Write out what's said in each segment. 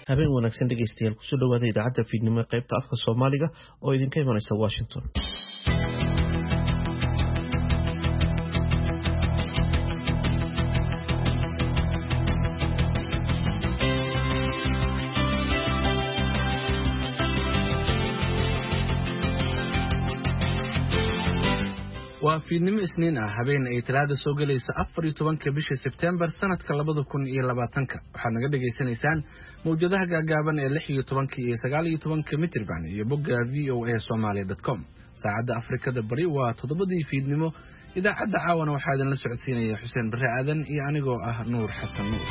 habeen wanaagsan dhegeystayaal kusoo dhawaada idaacadda fiidnimo ee qaybta afka Soomaaliga oo idinka imanaysa Washington. waa fiidnimo isniin ah habeen ay talaada soo galayso 14 bisha September sanadka 2020 waxaad naga dhageysanaysaan mowjadaha gaagaaban ee 16 iyo 19 mitirban iyo bogga voasomali.com saacadda Afrikada bari waa 7 fiidnimo idaacadda caawana waxaa idin la socodsiinaya Xuseen Barre Aadan iyo anigoo ah Nuur Xasan Nuur.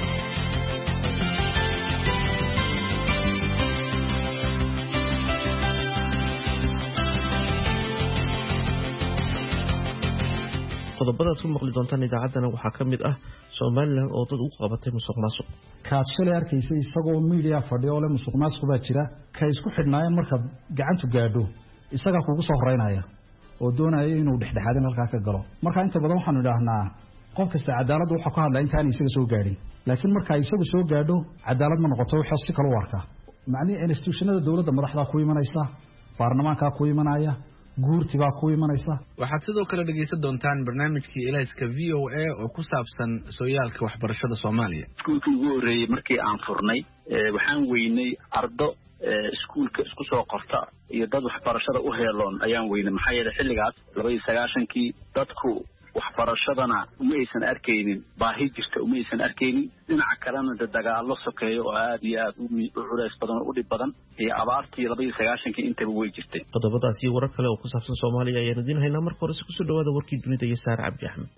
qodobada aad ku maqli doontaan idaacaddana waxaa ka mid ah Soomaaliland oo dad u qabatay musuqmaasuq kaad shalay arkaysay isagoo media fadhiyo oo leh musuqmaasuq baa jira ka isku xidhnaayeen marka gacantu gaadho isaga kugu soo horeynaya oo doonaya inuu dhexdhexaadin halka ka galo marka inta badan waxaan idhaahnaa qof kasta cadaalad waxa ku hadlaa intaan isaga soo gaadhin laakiin marka isagu soo gaadho cadaalad ma noqoto waxa si kale u arkaa macnaheedu institutionada dawladda madaxda ku imanaysa baarlamaanka ku imanaya guurtiga ku imanaysa waxaad sidoo kale dhageysan doontaan barnaamijkii Ilayska VOA oo ku saabsan sooyaalka waxbarashada Soomaaliya. Iskuulkii ugu horeeyay markii aan furnay waxaan weynay ardo iskuulka isku soo qorta iyo dad waxbarashada u heeloon ayaan weynay maxaa yeelay xilligaas 29kii dadku waxbarashadana uma aysan arkaynin baahi jirta uma aysan arkaynin dhinaca kalena dagaalo sokeeyo oo aad iyo aad u culays badan oo u dhib badan iyo abaartii 29kii intaba way jirtay. qodobadaas iyo warar kale oo ku saabsan Soomaaliya ayaan idin haynaa marka hore ku soo dhawaada warkii dunida iyo Saar Cabdi Axmed.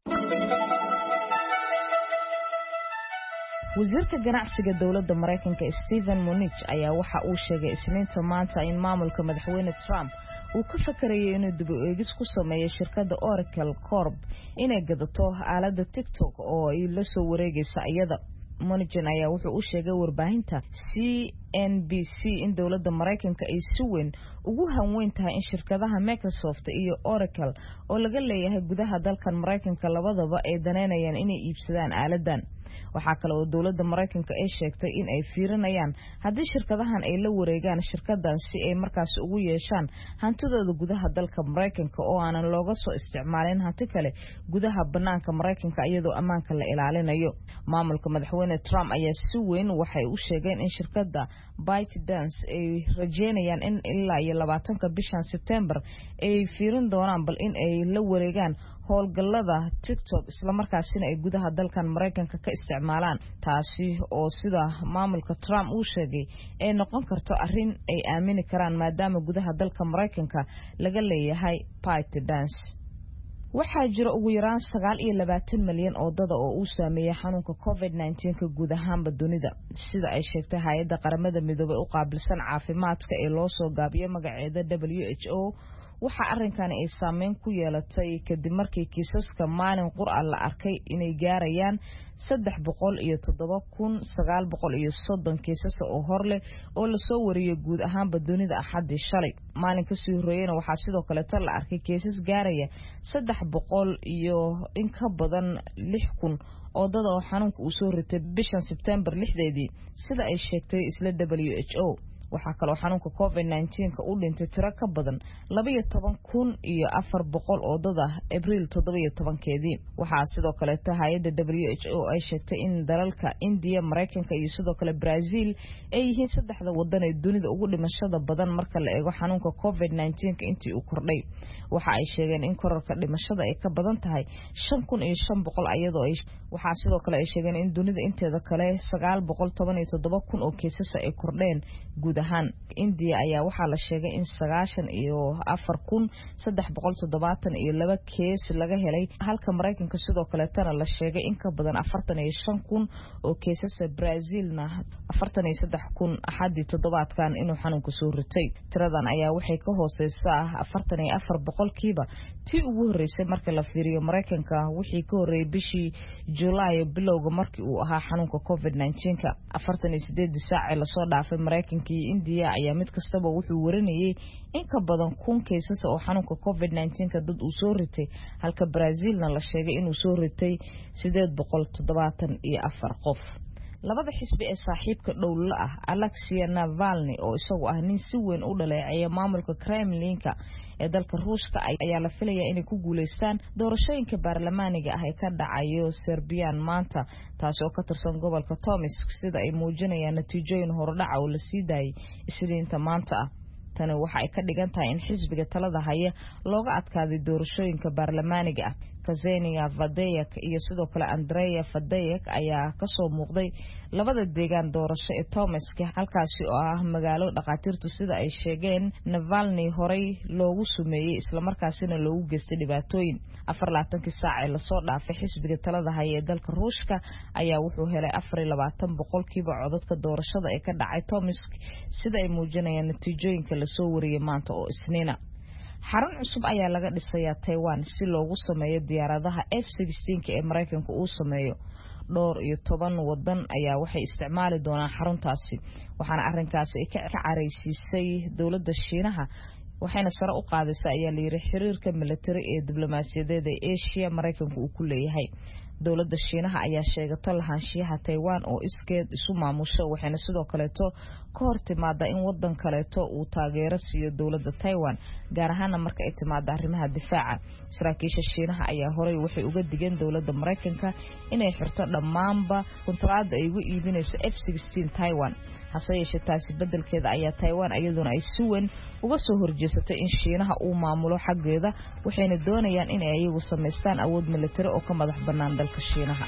wasiirka ganacsiga dawladda Mareykanka Steven Mnuchin ayaa waxa uu sheegay Isniinta maanta in maamulka madaxweyne Trump uu ka fakarayay inuu dib u eegis ku sameeyo shirkadda Oracle Corp inay gadato aaladda TikTok oo ay la soo wareegayso iyada. Mnuchin ayaa wuxuu u sheegay warbaahinta CNBC in dawladda Mareykanka ay si weyn ugu hanweyn tahay in shirkadaha Microsoft iyo Oracle oo laga leeyahay gudaha dalkan Mareykanka labadaba ay daneynayaan inay iibsadaan aaladan. waxaa kale oo dawladda Mareykanka ay sheegtay in ay fiirinayaan haddii shirkadahan ay la wareegaan shirkadan si ay markaas ugu yeeshaan hantidooda gudaha dalka Mareykanka oo aanan looga soo isticmaalin hanti kale gudaha banaanka Mareykanka iyadoo ammaanka la ilaalinayo. maamulka madaxweyne Trump ayaa si weyn waxay u sheegeen in shirkadda ByteDance ay rajeynayaan in ilaa 20 bishan September ay fiirin doonaan bal in ay la wareegaan howlgallada TikTok isla markaasina ay gudaha dalkan Mareykanka ka isticmaalaan taasi oo sida maamulka Trump uu sheegay ay noqon karto arrin ay aamini karaan maadaama gudaha dalka Mareykanka laga leeyahay ByteDance. waxaa jira ugu yaraan 29 milyan oo dad oo uu saameeyay xanuunka COVID-19 guud ahaan dunida sida ay sheegtay hay'adda qaramada midoobay u qaabilsan caafimaadka ee loo soo gaabiyo magaceeda WHO. waxa arrinkani ay saameyn ku yeelatay kadib markii kiisaska maalin qur'aan la arkay inay gaarayaan 307,930 kiisas oo hor leh oo la soo wariyay guud ahaan dunida Axadii shalay. maalin ka soo horeeyana waxaa sidoo kale la arkay kiisas gaaraya 300 iyo in ka badan 6,000 oo dad oo xanuunka uu soo ritay bishan September 6deedii sida ay sheegtay isla WHO. waxaa kaloo xanuunka COVID-19 u dhintay tiro ka badan 12,400 oo dad ah Abriil 17keedii. waxaa sidoo kale hay'adda WHO ay sheegtay in dalalka India, Mareykanka iyo sidoo kale Brazil ay yihiin saddexda wadan ee dunida ugu dhimashada badan marka la eego xanuunka COVID-19 intii uu kordhay. waxa ay sheegeen in kororka dhimashada ay ka badan tahay 5,500 iyadoo ay waxaa sidoo kale ay sheegeen in dunida inteeda kale 917,000 oo kiisas ay kordheen guud ahaan. India ayaa waxaa la sheegay in 94,372 kees laga helay halka Mareykanka sidoo kale tana la sheegay in ka badan 45,000 oo keesas. Brazilna 43,000 Axadii toddobaadkan inuu xanuunka soo ritay. tiradan ayaa waxay ka hooseysaa 44% tii ugu horeysay marka la fiiriyo Mareykanka wixii ka horeeyay bishii July bilowga markii uu ahaa xanuunka COVID-19. 48 saac la soo dhaafay Mareykanka iyo India ayaa mid kastaba wuxuu warinayay in ka badan 1,000 keesas oo xanuunka COVID-19 dad uu soo ritay halka Brazilna la sheegay inuu soo ritay 874 qof. labada xisbi ee saaxiibka dhowla ah Alexei Navalny oo isagu ah nin si weyn u dhaleeceeya maamulka Kremlinka ee dalka Ruushka ayaa la filayaa inay ku guuleystaan doorashooyinka baarlamaaniga ah ee ka dhacayo Serbia maanta taas oo ka tirsan gobolka Tomsk sida ay muujinayaan natiijooyin hordhac oo la sii daayay Isniinta maanta ah tani waxa ay ka dhigan tahay in xisbiga talada haya looga adkaaday doorashooyinka baarlamaaniga ah Ksenia Fadeyak iyo sidoo kale Andrea Fadeyak ayaa ka soo muuqday labada deegaan doorasho ee Tomsk halkaasi oo ah magaalo dhaqaatiirtu sida ay sheegeen Navalny horey loogu sumeeyay isla markaasina loogu geystay dhibaatooyin 24 saac ee la soo dhaafay xisbiga talada haya ee dalka Ruushka ayaa wuxuu helay 24% codadka doorashada ee ka dhacay Tomsk sida ay muujinayaan natiijooyinka la soo wariyay maanta oo Isniina xarun cusub ayaa laga dhisayaa Taiwan si loogu sameeyo diyaaradaha F-16 ee Mareykanka uu sameeyo dhowr iyo 10 wadan ayaa waxay isticmaali doonaan xaruntaasi waxaana arrinkaasi ay ka careysiisay dawladda Shiinaha waxayna sare u qaadaysaa ayaa la yiri xiriirka military ee diblomaasiyadeed ee Asia Mareykanka uu ku leeyahay dawladda Shiinaha ayaa sheegatay lahaanshiyaha Taiwan oo iskeed isu maamusho waxayna sidoo kale ka hor timaada in wadan kale uu taageero siiyo dawladda Taiwan gaar ahaan marka ay timaado arrimaha difaaca saraakiisha Shiinaha ayaa horey waxay uga digeen dawladda Mareykanka inay xirto dhamaanba kontraada ay ugu iibinayso F-16 Taiwan hase yeeshee taasi bedelkeeda ayaa Taiwan iyaduna ay si weyn uga soo horjeesatay in Shiinaha uu maamulo xaggeeda waxayna doonayaan in ay iyagu sameystaan awood military oo ka madax bannaan dalka Shiinaha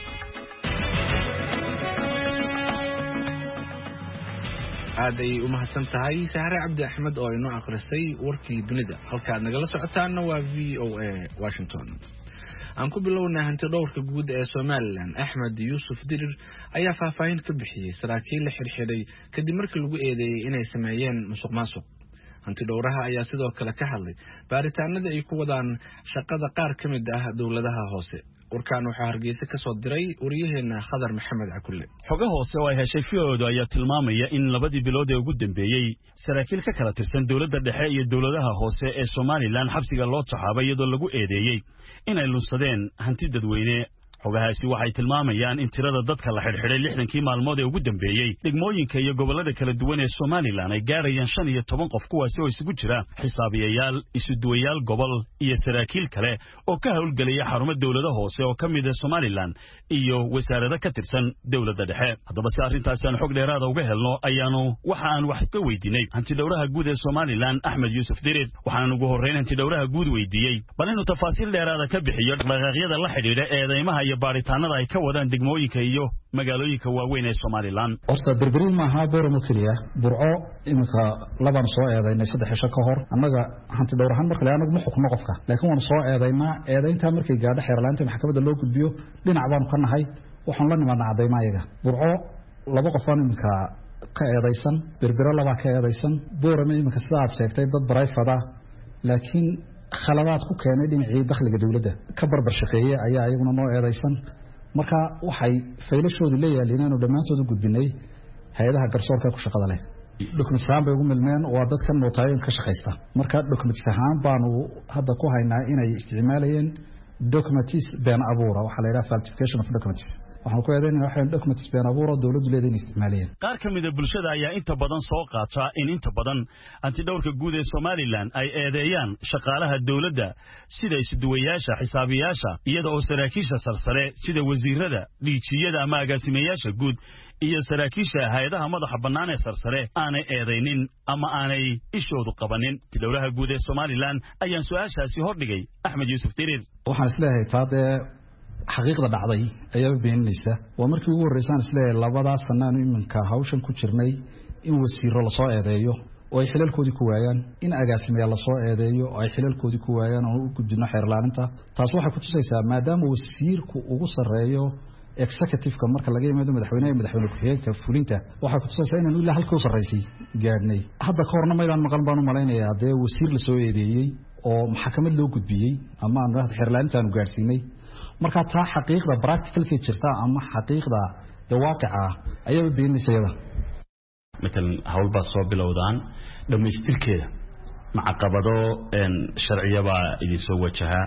aaday u mahadsan tahay Sahre Cabdi Axmed oo inoo akhrisay warkii dunida halka nagala socotaana waa VOA Washington aan ku bilownaa hanti dhowrka guud ee Soomaaliland Axmed Yuusuf Dirir ayaa faahfaahin ka bixiyay saraakiil la xirxiray kadib markii lagu eedeeyay inay sameeyeen musuqmaasuq hanti dhowraha ayaa sidoo kale ka hadlay baaritaanada ay ku wadaan shaqada qaar ka mid ah dawladaha hoose warkaan waxa Hargeysa ka soo diray wariyaheena Khadar Maxamed Cakulle xogo hoose oo ay heshay fiyodo ayaa tilmaamaya in labadii bilood ee ugu dambeeyay saraakiil ka kala tirsan dawladda dhexe iyo dawladaha hoose ee Soomaaliland xabsiga loo taxaabay iyadoo lagu eedeeyay inay lunsadeen hanti dadweyne xogahaasi waxay tilmaamayaan in tirada dadka la xirxiray 60kii maalmood ee ugu dambeeyay degmooyinka iyo gobolada kala duwan ee Soomaaliland ay gaarayaan 15 qof kuwaas oo isugu jira xisaabiyayaal isuduwayaal gobol iyo saraakiil kale oo ka hawlgalaya xarumo dawladda hoose oo kamid ah Soomaaliland iyo wasaaradda ka tirsan dawladda dhexe haddaba si arrintaasi aan xog dheeraad uga helno ayaanu waxa aan wax ka weydiinay hanti dhowraha guud ee Soomaaliland Axmed Yuusuf Dirir waxaan ugu horeyn hanti dhowraha guud weydiiyay bal inuu tafaasiil dheeraad ka bixiyo dhaqdhaqaaqyada la xiriira eedeymaha baaritaanada ay ka wadaan degmooyinka iyo magaalooyinka waaweyn ee Soomaaliland horta berberin ma aha booramo kaliya burco imika laban soo eedaynay 3 cisho ka hor annaga hanti dhowrahan markale anagu ma xukmo qofka laakiin waan soo eedaynaa eedaynta markay gaadho xeerlaanta maxkamadda loo gudbiyo dhinac baan ka nahay waxaan la nimaadnaa cadeymo ayaga burco laba qof aan imika ka eedaysan berbero laba ka eedaysan booramo imika sida aad sheegtay dad barayfada laakiin khaladaad ku keenay dhinacii dakhliga dawladda ka barbar shaqeeyay ayaa ayaguna noo eedaysan marka waxay faylashoodu leeyahay inaanu dhamaantood u gudbinay hay'adaha garsoorka ku shaqada leh documents ahaan bay ugu milmeen waa dadka nootaayoon ka shaqeysta marka documents ahaan baanu hadda ku haynaa inay isticmaalayeen documents been abuura waxa la yiraahdaa falsification of documents waxaan ku eedeynaa waxay documents been abuura dawladdu leedahay isticmaalayeen qaar ka mid ah bulshada ayaa inta badan soo qaata in inta badan hanti dhowrka guud ee Soomaaliland ay eedeeyaan shaqaalaha dawladda sida isuduwayaasha xisaabiyaasha iyada oo saraakiisha sarsare sida wasiirada dhiijiyada ama agaasimayaasha guud iyo saraakiisha hay'adaha madaxa bannaan ee sarsare aanay eedeynin ama aanay ishoodu qabanin dawladaha guud ee Soomaaliland ayaan su'aashaasi hordhigay Axmed Yuusuf Dirir waxaan isleeyahay taade xaqiiqda dhacday ayaa beeninaysa waa markii ugu horeysay isleeyahay labadaas sanaan iminka hawshan ku jirnay in wasiiro la soo eedeeyo oo ay xilalkoodii ku waayaan in agaasimayaal la soo eedeeyo oo ay xilalkoodii ku waayaan oo u gudbino xeerlaaninta taas waxay ku tusaysaa maadaama wasiirku ugu sareeyo executive-ka marka laga yimaado madaxweynaha madaxweyne ku-xigeenka fulinta waxay ku tusaysaa inaan ilaa halkii u sareysay gaadhnay hadda ka horna maydaan maqan baan u malaynayaa dee wasiir la soo eedeeyey oo maxkamad loo gudbiyey ama aan xeerlaaninta aanu gaadhsiinay marka taa xaqiiqda practicalka jirta ama xaqiiqda waaqica ayaa beenisayada مثلا hawl baa soo bilowdaan dhameystirkeeda macaqabado sharciya baa idin soo wajaha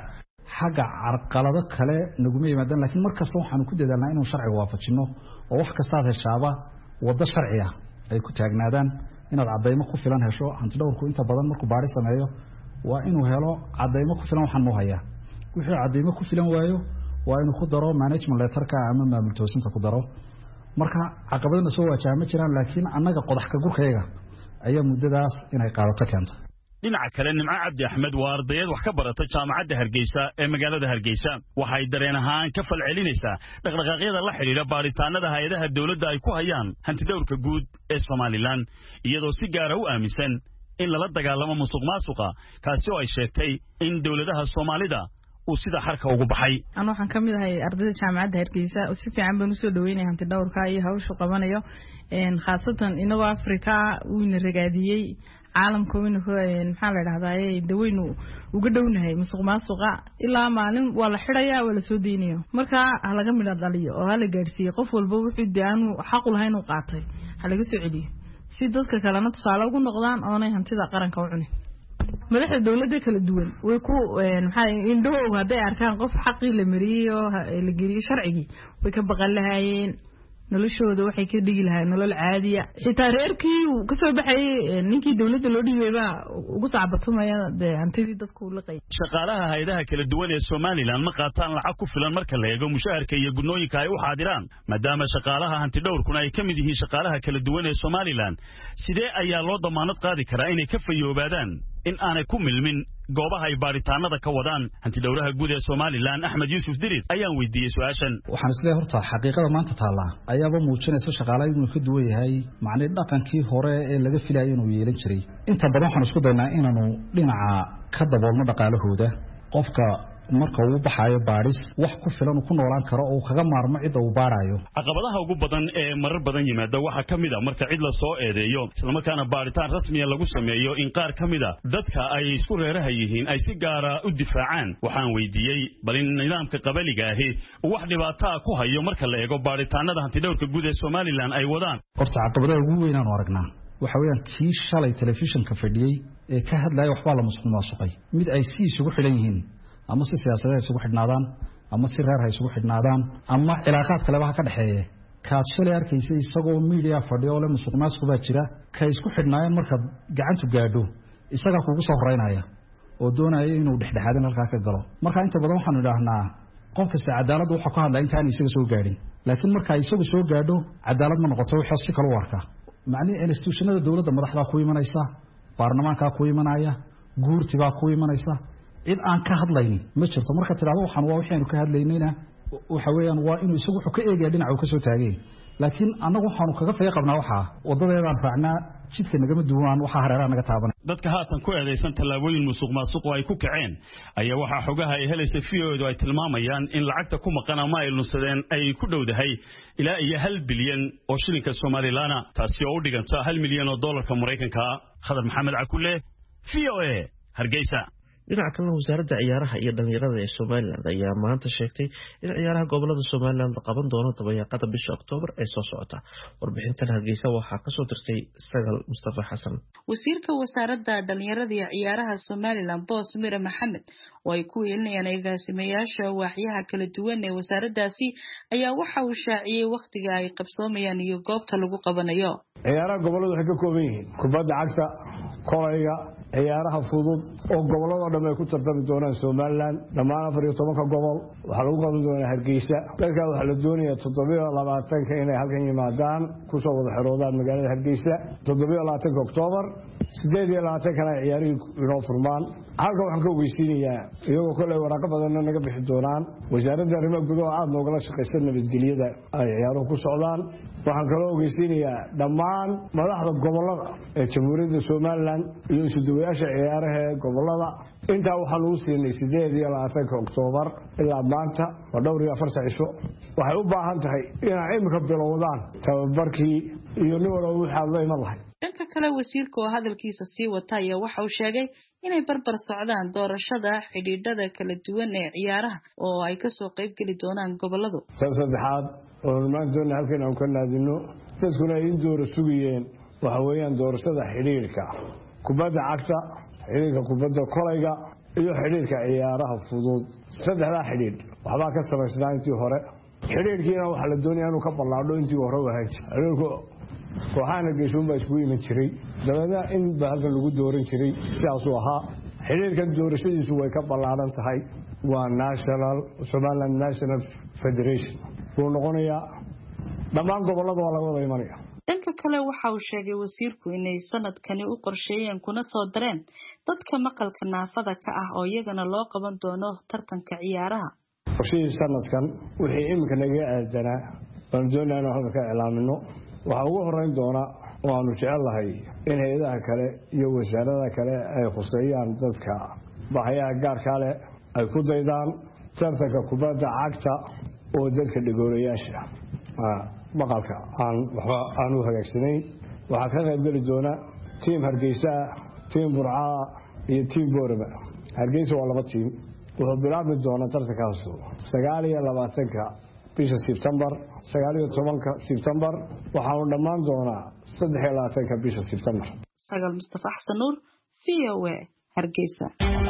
xagga carqalado kale naguma yimaadaan laakiin markasta waxaanu ku dadaalnaa inuu sharciga waafajino oo wax kasta heshaaba wada sharci ah ay ku taagnaadaan inaad cadeymo ku filan hesho hantidhowrku inta badan markuu baari sameeyo waa inuu helo cadeymo ku filan waxaan noo hayaa wixii cadeymo ku filan waayo waa inuu ku daro management letterka ama maamul toosinta ku daro marka caqabadana soo waajaha ma jiraan laakiin annaga qodax ka gurkayga ayaa muddadaas inay qaadato keenta dhinaca kale Nimco Cabdi Axmed waa ardayad wax ka barata jaamacadda Hargeysa ee magaalada Hargeysa waxay dareen ahaan ka falcelinaysaa dhaqdhaqaaqyada la xiriira baaritaanada hay'adaha dawladda ay ku hayaan hantidhowrka guud ee Soomaaliland iyadoo si gaar ah u aaminsan in la dagaalamo musuqmaasuqa kaasi oo ay sheegtay in dawladaha Soomaalida uu sida xarka ugu baxay ana waxaan kamid ahay ardayda jaamacadda Hargeysa oo si fiican baan u soo dhaweynay hantidhowrka iyo hawsha qabanayo khaasatan inagoo Afrika uu ina ragaadiyay caalamka weyn maxaa la yiraahdaa daweynu uga dhownahay musuqmaasuqa ilaa maalin waa la xirayaa wala soo deeynayo marka laga midha dhaliyo oo la gaarsiiyay qof walba wuxuu daanu xaq u lahayn uu qaatay laga soo celiyo si dadka kalena tusaale ugu noqdaan oo ay hantida qaranka u cuneen madaxda dawladda kala duwan way ku maxay indhoo haday arkaan qof xaqi la mariyo la geliyo sharcigi way ka baqan lahaayeen noloshooda waxay ka dhigi lahaayeen nolol caadiya xitaa reerkii uu ka soo baxay ninkii dawladda loo dhiibeyba ugu saabatumaya hantidii dadku la qeeyay shaqaalaha hay'adaha kala duwan ee Soomaaliland ma qaataan lacag ku filan marka la eego mushaharka iyo gudnooyinka ay u xaadiraan maadaama shaqaalaha hantidhowrkuna ay kamid yihiin shaqaalaha kala duwan ee Soomaaliland sidee ayaa loo damaanad qaadi karaa inay ka fayoobaadaan in aanay ku milmin goobaha ay baaritaanada ka wadaan hantidhowraha guud ee Soomaaliland Axmed Yuusuf Dirid ayaan weydiiyay su'aashan waxaan isleeyahay horta xaqiiqada maanta taala ayaaba muujinaysa shaqaalaha inuu ka duwan yahay macna dhaqankii hore ee laga filayay inuu yeelan jiray inta badan waxaan isku daynaa inaanu dhinaca ka daboolno dhaqaalahooda qofka marka uu baxayo baaris wax ku filan ku noolaan karo oo kaga maarmo cid uu baarayo caqabadaha ugu badan ee marar badan yimaada waxa kamid ah marka cid la soo eedeeyo isla markaana baaritaan rasmi ah lagu sameeyo in qaar kamid ah dadka ay isku reeraha yihiin ay si gaar ah u difaacaan waxaan weydiiyay bal in nidaamka qabaliga ahi wax dhibaato ku hayo marka la eego baaritaanada hantidhowrka guud ee Soomaaliland ay wadaan horta caqabadaha ugu weyn aan aragnaa waxa weeyaan kii shalay telefishinka fadhiyay ee ka hadlaya waxba la musuqmaasuqay mid ay si isugu xiran yihiin ama si siyaasadeed isugu xidhnaadaan ama si reer hay isugu xidhnaadaan ama cilaaqaad kale waxa ka dhaxeeya kaad shalay arkaysay isagoo media fadhiyo oo musuqmaasuq baa jira ka isku xidhnaayeen marka gacantu gaadho isaga kugu soo horeynaya oo doonaya inuu dhexdhexaadin halka ka galo marka inta badan waxaan idhaahnaa qof kasta cadaalad waxa ku hadlay intaan isaga soo gaadhin laakiin marka isagu soo gaadho cadaalad ma noqoto waxa si kale u arkaa macnaheedu institutionada dawladda madaxda ku imanaysa baarlamaanka ku imanaya guurtiba ku imanaysa cid aan ka hadlaynin ma jirto marka tiraado waxaan waa waxaanu ka hadlaynayna waxa weeyaan waa inuu isagu wuxuu ka eegay dhinaca uu ka soo taagay laakiin anagu waxaanu kaga fayay qabnaa waxa wadadeedaan raacnaa jidka nagama duwan waxa hareeraha naga taaban dadka haatan ku eedeysan talaabooyin musuqmaasuq oo ay ku kaceen ayaa waxa xogaha ay helaysa fiyood ay tilmaamayaan in lacagta ku maqan ama ay lunsadeen ay ku dhowdahay ilaa iyo 1 bilyan oo shilinka Soomaaliland taasi oo u dhiganta 1 milyan oo dollarka Mareykanka Khadar Maxamed Cakulle VOA Hargeysa dhinaca kalena wasaaradda ciyaaraha iyo dhalinyarada ee Soomaaliland ayaa maanta sheegtay in ciyaaraha gobolada Soomaaliland la qaban doono dabayaaqada bisha Oktoobar ee soo socota warbixintan Hargeysa waxaa ka soo dirsay Sagal Mustafa Xasan wasiirka wasaaradda dhalinyarada iyo ciyaaraha Soomaaliland Boss Mira Maxamed oo ay ku yeelanayaan agaasimayaasha waaxyaha kala duwan ee wasaaraddaasi ayaa waxa uu shaaciyay waqtiga ay qabsoomayaan iyo goobta lagu qabanayo ciyaaraha gobolada waxay ka kooban yihiin kubadda cagta kolayga ciyaaraha fudud oo gobolada dhan ay ku tartami doonaan Soomaaliland dhammaan 14 gobol waxa lagu qaban doonaa Hargeysa dalka waxa la doonayaa 7 inay halkan yimaadaan ku soo wada xeroodaan magaalada Hargeysa 7 Oktoobar 8 kana ciyaarihii inoo furmaan halka waxaan ka ogeysiinayaa iyagoo kale waraaqo badan naga bixi doonaan wasaaradda arrimaha gudaha aad noogala shaqeysan nabadgelyada ay ciyaaruhu ku socdaan waxaan kale ogeysiinayaa dhammaan madaxda gobolada ee Jamhuuriyadda Soomaaliland iyo isuduwayaasha ciyaaraha gobolada inta waxaan u siinay 8 Oktoobar ilaa maanta waa dhowr iyo 4 cisho waxay u baahan tahay inay imika bilowdaan tababarkii iyo nin walba waxa la iman lahayd dhanka kale wasiirka oo hadalkiisa sii wata ayaa waxa uu sheegay inay barbar socdaan doorashada xidhiidhada kala duwan ee ciyaaraha oo ay ka soo qayb gali doonaan goboladu saddexaad oo maanta halkan aan ka naadino dadkuna ay door sugayeen waxa weeyaan doorashada xidhiidhka kubadda cagta xidhiidhka kubadda kolayga iyo xidhiidhka ciyaaraha fudud saddexdaa xidhiidh waxbaa ka samaysnaa intii hore xidhiidhkiina waxaa la doonaya inuu ka ballaadho intii hore u ahaan jiray xidhiidhku kooxahana geeshuunbaa iskugu iman jiray dabeedna in ba halkan lagu dooran jiray sidaasuu ahaa xidhiidhkan doorashadiisu way ka ballaadhan tahay waa Somaliland National Federation wuu noqonayaa dhammaan gobollada waa laga wada imanaya dhanka kale waxa uu sheegay wasiirku inay sanadkani u qorsheeyeen kuna soo dareen dadka maqalka naafada ka ah oo iyagana loo qaban doono tartanka ciyaaraha qorshihii sanadkan wixii iminka naga aadanaa waan doonayaa inaan halka ka iclaamino waxaa ugu horeyn doona waanu jecelahay in hay-adaha kale iyo wasaaradaha kale ay khuseeyaan dadka bahayaha gaarkaa leh ay ku daydaan tartanka kubadda cagta oo dadka dhagoolayaasha maqalka aan u hagaagsanayn waxaa ka qayb geli doona tiim Hargeysa tiim Burca iyo tiim Boorama Hargeysa waa laba tiim wuxuu bilaabi doonaa tartankaas 29 bisha September 19 September waxaa uu dhammaan doonaa 23 bisha September Sagal Mustafa Xasan Nuur VOA Hargeysa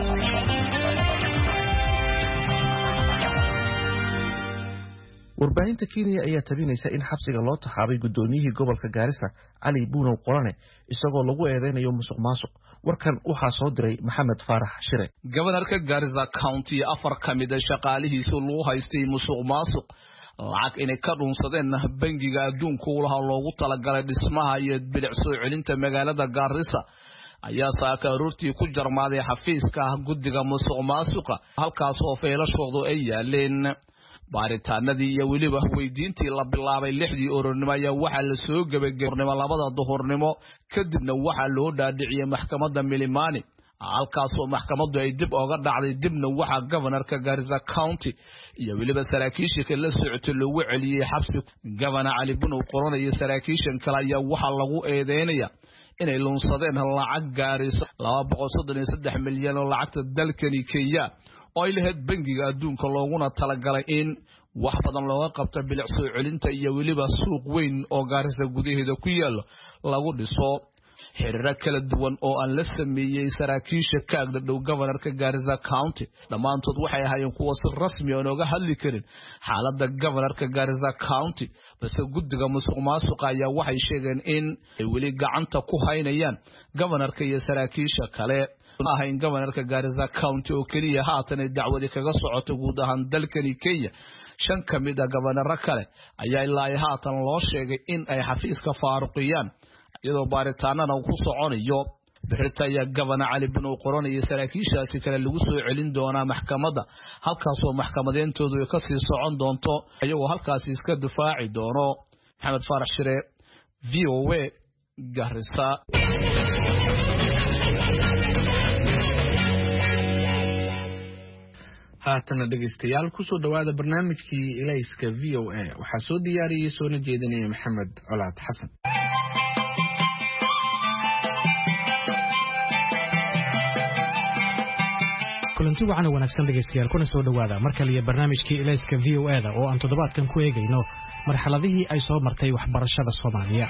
warbaahinta Kenya ayaa tabinaysa in xabsiga loo taxaabay gudoomiyihii gobolka Gaarisa Cali Buunow Qorane isagoo lagu eedeynayo musuqmaasuq warkan waxaa soo diray Maxamed Faarax Shire gobolka Gaarisa County afar kamid ah shaqaalihiisu loo haystay musuqmaasuq lacag inay ka dhunsadeen bangiga adduunka loogu talagalay dhismaha iyo bilic soo celinta magaalada Gaarisa ayaa saaka aroortii ku jarmaaday xafiiska guddiga musuqmaasuqa halkaas oo feelashoodu ay yaaleen baaritaanadii iyo weliba weydiintii la bilaabay 6dii ururnimo ayaa waxa la soo gabagabnimo 2 duhurnimo kadibna waxa loo dhaadhiciyay maxkamadda Milimani halkaas oo maxkamaddu ay dib uga dhacday dibna waxa governorka Garissa County iyo weliba saraakiisha kala socotay loogu celiyay xabsi governor Cali Buunow Qorane iyo saraakiishan kale ayaa waxa lagu eedeynaya inay lunsadeen lacag gaaraysa 233 milyan oo lacagta dalkani Kenya oo ay lahayd bangiga adduunka looguna talagalay in wax badan looga qabto bilic soo celinta iyo weliba suuq weyn oo Gaarisa gudaheeda ku yaalo lagu dhiso xiriir kala duwan oo aan la sameeyay saraakiisha ka agdhow governorka Garissa County dhamaantood waxay ahaayeen kuwa si rasmi ah oo hadli karin xaaladda governorka Garissa County balse guddiga musuqmaasuqa ayaa waxay sheegeen in ay weli gacanta ku haynayaan governorka iyo saraakiisha kale ahayn governorka Garissa County oo kaliya haatan ay dacwadi kaga socoto guud ahaan dalkani Kenya 5 kamid ah governorka kale ayaa ilaa haatan loo sheegay in ay xafiiska faaruqiyaan iyadoo baaritaanana ku soconayo bixita ayaa governor Cali Buunow Qorane iyo saraakiishaasi kale lagu soo celin doonaa maxkamadda halkaas oo maxkamadeentoodu ay ka sii socon doonto ayagoo halkaas iska difaaci doono Maxamed Faarax Shire VOA Garissa haatana dhegeystayaal ku soo dhawaada barnaamijkii ilayska VOA waxaa soo diyaariyay soona jeedinaya Maxamed Colaad Xasan kulanti wacan wanaagsan dhegeystayaal kuna soo dhawaada markale iyo barnaamijkii ilayska VOA oo aan toddobaadkan ku eegayno marxaladihii ay soo martay waxbarashada Soomaaliya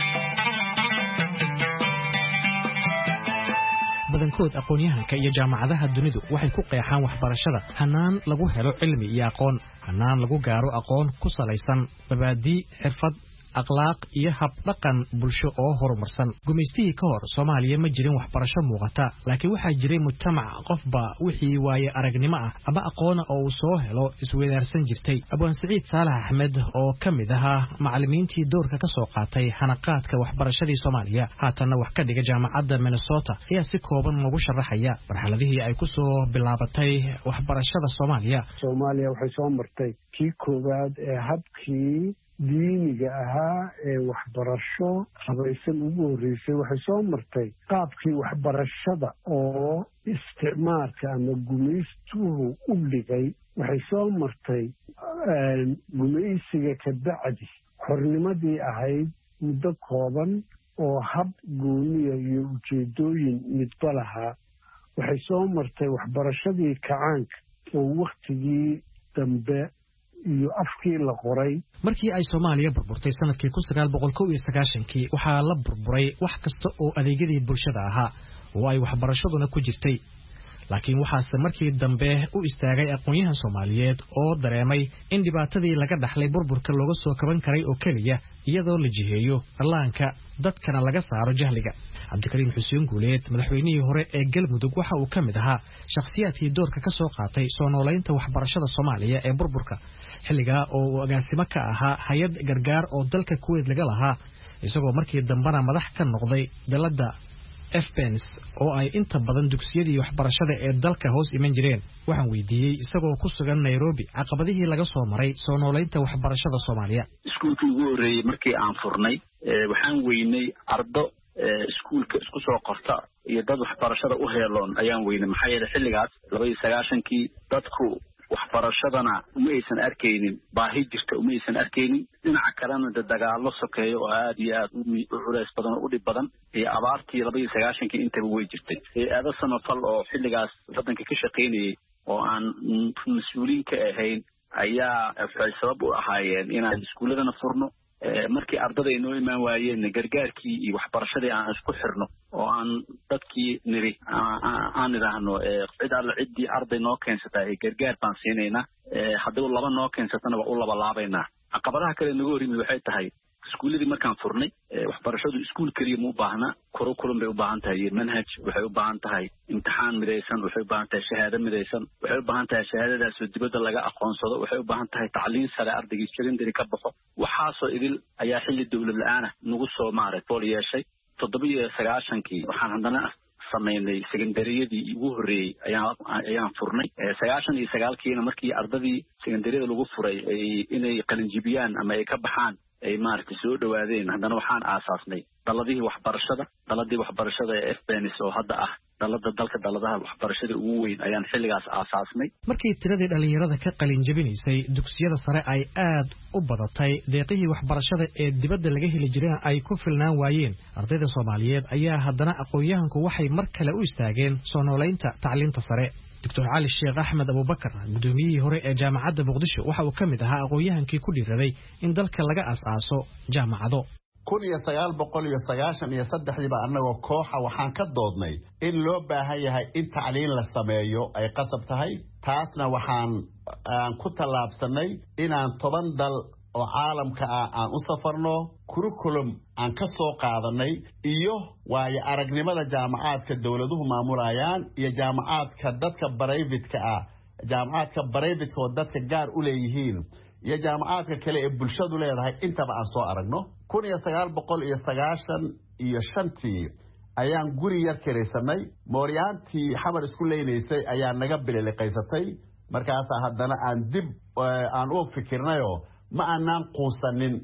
badankood aqoon-yahanka iyo jaamacadaha dunidu waxay ku qeexaan waxbarashada hanaan lagu helo cilmi iyo aqoon hanaan lagu gaaro aqoon ku salaysan mabaadi xirfad akhlaaq iyo hab dhaqan bulsho oo horumarsan gumeystihii ka hor Soomaaliya ma jirin waxbarasho muuqata laakiin waxaa jiray mujtamac qofba wixii waaye aragnimo ah ama aqoon oo uu soo helo isweydaarsan jirtay Abaan Saciid Saalax Axmed oo kamid ahaa macallimiintii doorka ka soo qaatay hanaqaadka waxbarashadii Soomaaliya haatana wax ka dhiga jaamacadda Minnesota ayaa si kooban ugu sharaxaya marxaladihii ay ku soo bilaabatay waxbarashada Soomaaliya waxay soo martay kii koowaad ee habkii diiniga ahaa ee waxbarasho habaysan ugu horeysay waxay soo martay qaabkii waxbarashada oo isticmaalka ama gumaystuhu u dhigay waxay soo martay gumaysiga ka bacdi xornimadii ahayd muddo kooban oo hab gooniya iyo ujeedooyin midba lahaa waxay soo martay waxbarashadii kacaanka oo wakhtigii dambe iyo afkii la qoray markii ay Soomaaliya burburtay sanadkii 1991 waxaa la burburay wax kasta oo adeegyadii bulshada ahaa oo ay waxbarashaduna ku jirtay laakiin waxaase markii dambe u istaagay aqoon-yahan Soomaaliyeed oo dareemay in dhibaatadii laga dhaxlay burburka looga soo kaban karay oo kaliya iyadoo la jiheeyo allaanka dadkana laga saaro jahliga. Cabdikariim Xuseen Guuleed madaxweynihii hore ee Galmudug waxa uu kamid ahaa shakhsiyaadkii doorka ka soo qaatay soo noolaynta waxbarashada Soomaaliya ee burburka xilliga oo uu agaasimo ka ahaa hay'ad gargaar oo dalka Kuwait laga lahaa isagoo markii dambana madax ka noqday dalada FPNS oo ay inta badan dugsiyadii waxbarashada ee dalka hoos iman jireen. Waxaan weydiiyay isagoo ku sugan Nairobi caqabadihii laga soo maray soo noolaynta waxbarashada Soomaaliya. Iskuulkii ugu horeeyay markii aan furnay waxaan weynay ardo iskuulka isku soo qorta iyo dad waxbarashada u heeloon ayaan weynay maxaa yeelay xilligaas 29kii dadku waxbarashadana uma aysan arkaynin baahi jirta uma aysan arkaynin dhinaca kalena dagaalo sokeeyo oo aad iyo aad u culays badan oo u dhib badan iyo abaartii 29kii intaba way jirtay aada samafal oo xilligaas wadanka ka shaqeynayay oo aan mas'uuliin ka ahayn ayaa sabab u ahaayeen inaan iskuuladana furno markii ardada ay noo imaan waayeen gargaarkii iyo waxbarashadii aan isku xirno oo aan dadkii niri aan idhaahno cid alla ciddii arday noo keensata gargaar baan siinaynaa haddii laba noo keensatana waa u laba laabaynaa. caqabadaha kale nagu horimi waxay tahay iskuuladii markaan furnay waxbarashadu iskuul kaliya ma u baahna curriculum bay u baahan tahay iyo manhaj waxay u baahan tahay imtixaan midaysan waxay u baahan tahay shahaado midaysan waxay u baahan tahay shahaadadaas oo dibadda laga aqoonsado waxay u baahan tahay tacliin sare ardaygii secondary ka baxo waxaasoo idil ayaa xilli dawlad la-aan nagu soo bool yeeshay 97kii waxaan haddana samaynay secondaryadii ugu horeeyay ayaan furnay 99kiina markii ardadii secondaryada lagu furay inay qalinjibiyaan ama ay ka baxaan ay soo dhawaadeen haddana waxaan aasaasnay daladii waxbarashada ee FPNS oo hadda ah dalka daladaha waxbarashada ugu weyn ayaan xilligaas aasaasnay. Markii tiradii dhalinyarada ka qalin jabinaysay dugsiyada sare ay aad u badatay deeqihii waxbarashada ee dibadda laga heli jiray ay ku filnaan waayeen ardayda Soomaaliyeed ayaa haddana aqoon-yahanku waxay mar kale u istaageen soo noolaynta tacliinta sare. Dr. Ali Sheikh Ahmed Abubakar gudoomiyihii hore ee jaamacadda Muqdisho waxa uu kamid ahaa aqoon-yahankii ku dhiiraday in dalka laga aasaso jaamacado. 1993 ba annagoo kooxa waxaan ka doodnay in loo baahan yahay in tacliin la sameeyo ay qasab tahay taasna waxaan ku talaabsanay inaan 10 dal oo caalamka aan u safarno curriculum aan ka soo qaadanay iyo waayo aragnimada jaamacaadka dawladuhu maamulayaan iyo jaamacaadka dadka private-ka jaamacaadka private oo dadka gaar u leeyihiin iyo jaamacaadka kale ee bulshadu leedahay intaba aan soo aragno. 1995 ayaan guri yar kiraysanay mooryaantii xamar isku leynaysay ayaa naga biliqaysatay markaas haddana aan dib aan u fikirnayo ma aanan quusanin.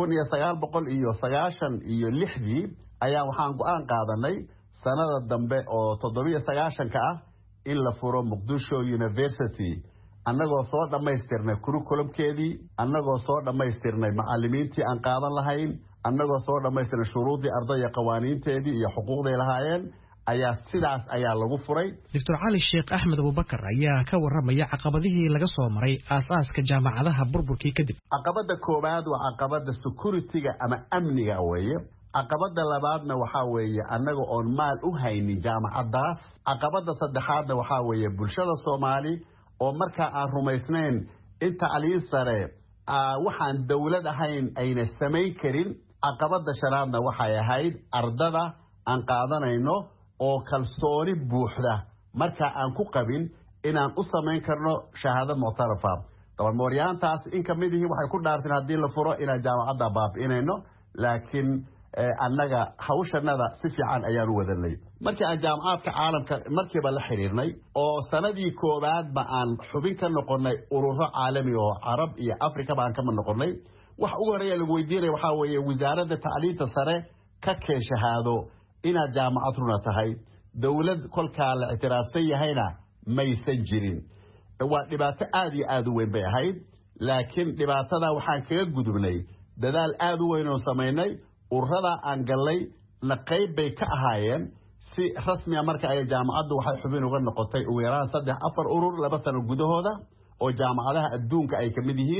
1996 ayaa waxaan go'aan qaadanay sanada dambe oo 97 ah in la furo Muqdisho University annagoo soo dhamaystirnay curriculumkeedii annagoo soo dhamaystirnay macallimiintii aan qaadan lahayn annagoo soo dhamaystirnay shuruudii ardayda qawaaniinteedii iyo xuquuqday lahaayeen ayaa sidaas ayaa lagu furay. Dr. Ali Sheikh Ahmed Abubakar ayaa ka waramaya caqabadihii laga soo maray aasaaska jaamacadaha burburkii kadib. caqabada koobaad waa caqabada security-ga ama amniga weeye. caqabada labaadna waxa weeye annaga oon maal u haynin jaamacadaas. caqabada saddexaadna waxa weeye bulshada Soomaali oo marka aan rumaysnayn in tacliin sare waxaan dawlad ahayn ayna samayn karin. caqabada shanaadna waxay ahayd ardada aan qaadanayno oo kalsooni buuxda marka aan ku qabin inaan u samayn karno shahaado muctarafa. mooryaantaas in kamid yihiin waxay ku dhaarteen haddii la furo inaan jaamacadda baabi'inayno laakiin annaga hawshanada si fiican ayaan u wadanay. markii aan jaamacaadka caalamka markiiba la xiriirnay oo sanadii koobaadba aan xubin ka noqonay ururo caalami oo Arab iyo Afrika baan ka noqonay wax ugu horeeya lagu weydiinay waxa weeye wasaaradda tacliinta sare ka shahaado inaad jaamacad runa tahay dawlad kolkaa la ictiraafsan yahayna maysan jirin. waa dhibaato aad iyo aad u weyn bay ahayd laakiin dhibaatada waxaan kaga gudubnay dadaal aad u weyn oo sameynay ururada aan galay la qayb bay ka ahaayeen si rasmi ah marka ay jaamacaddu waxay xubin uga noqotay ugu yaraan 3-4 urur 2 sano gudahooda oo jaamacadaha adduunka ay kamid yihiin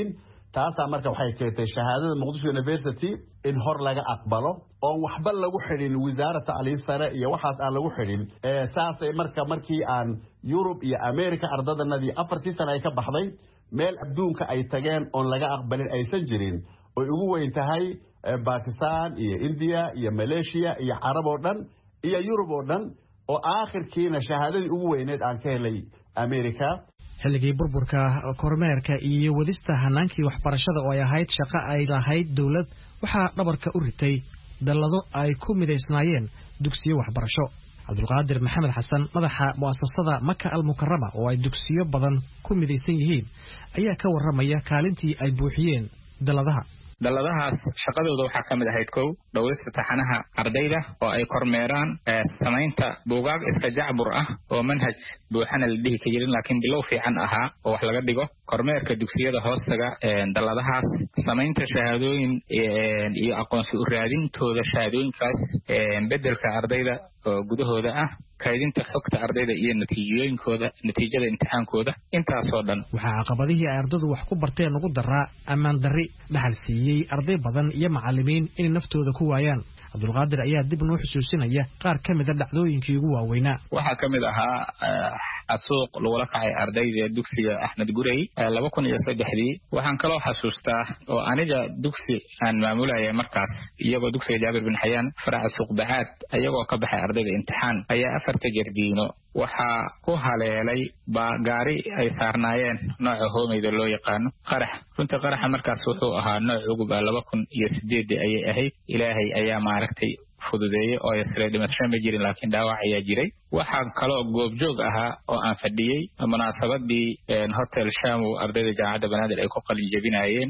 taasaa marka waxay keentay shahaadada Muqdisho University in hor laga aqbalo oo waxba lagu xidhin wasaaradda tacliin sare iyo waxaas aan lagu xidhin saasay markii aan Yurub iyo America ardadanadii 4 sano ay ka baxday meel adduunka ay tageen oo laga aqbalin aysan jirin oo ugu weyn tahay Pakistan iyo India iyo Malaysia iyo Arab oo dhan iyo Yurub oo dhan oo aakhirkiina shahaadadii ugu weyneed aan ka helay America xilligii burburka kormeerka iyo wadista hanaankii waxbarashada oo ay ahayd shaqo ay lahayd dawlad waxaa dhabarka u ritay dallado ay ku midaysnaayeen dugsiyo waxbarasho Cabdulqaadir Maxamed Xasan madaxa mu'assasada Makka al-Mukarrama oo ay dugsiyo badan ku midaysan yihiin ayaa ka waramaya kaalintii ay buuxiyeen dalladahaas shaqadooda waxaa ka mid ahayd kow dhowrista taxanaha ardayda oo ay kormeeraan samaynta buugaag iska jacbur ah oo manhaj buuxana la dhihi ka jirin laakiin bilow fiican ahaa oo wax laga dhigo kormeerka dugsiyada hoostaga dalladahaas samaynta shahaadooyin iyo aqoonsi u raadintooda shahaadooyinkaas beddelka ardayda oo gudahooda ah kaydinta xogta ardayda iyo natiijada imtixaankooda intaasoo dhan waxaa caqabadihii ay ardaydu wax ku barteen ugu daraa ammaan darri dhaxal siiyey arday badan iyo macallimiin inay naftooda ku waayaan Cabdulqaadir ayaa dib noo xusuusinaya qaar ka mid ah dhacdooyinkii ugu waaweynaa waxaa ka mid ahaa xasuuq lagula kacay ardayda dugsiga Axmed Gurey 2003 waxaan kaloo xasuustaa oo aniga dugsi aan maamulayay markaas iyagoo dugsiga Jaabir bin Xayaan faraca suuq bacaad ayagoo ka baxay ardayda imtixaan ayaa 4 jardiino waxaa ku haleelay gaari ay saarnaayeen nooca hoomeyda loo yaqaano qarax runtii qaraxa markaas wuxuu ahaa nooc ugu 2008 ayay ahayd ilaahay ayaa maaragtay fududeeyay oo yasray dhimasho ma jirin laakiin dhaawac ayaa jiray waxaa kaloo goobjoog ahaa oo aan fadhiyey munaasabadii hotel Shamu ardayda jaamacadda Banaadir ay ku qalin jabinayeen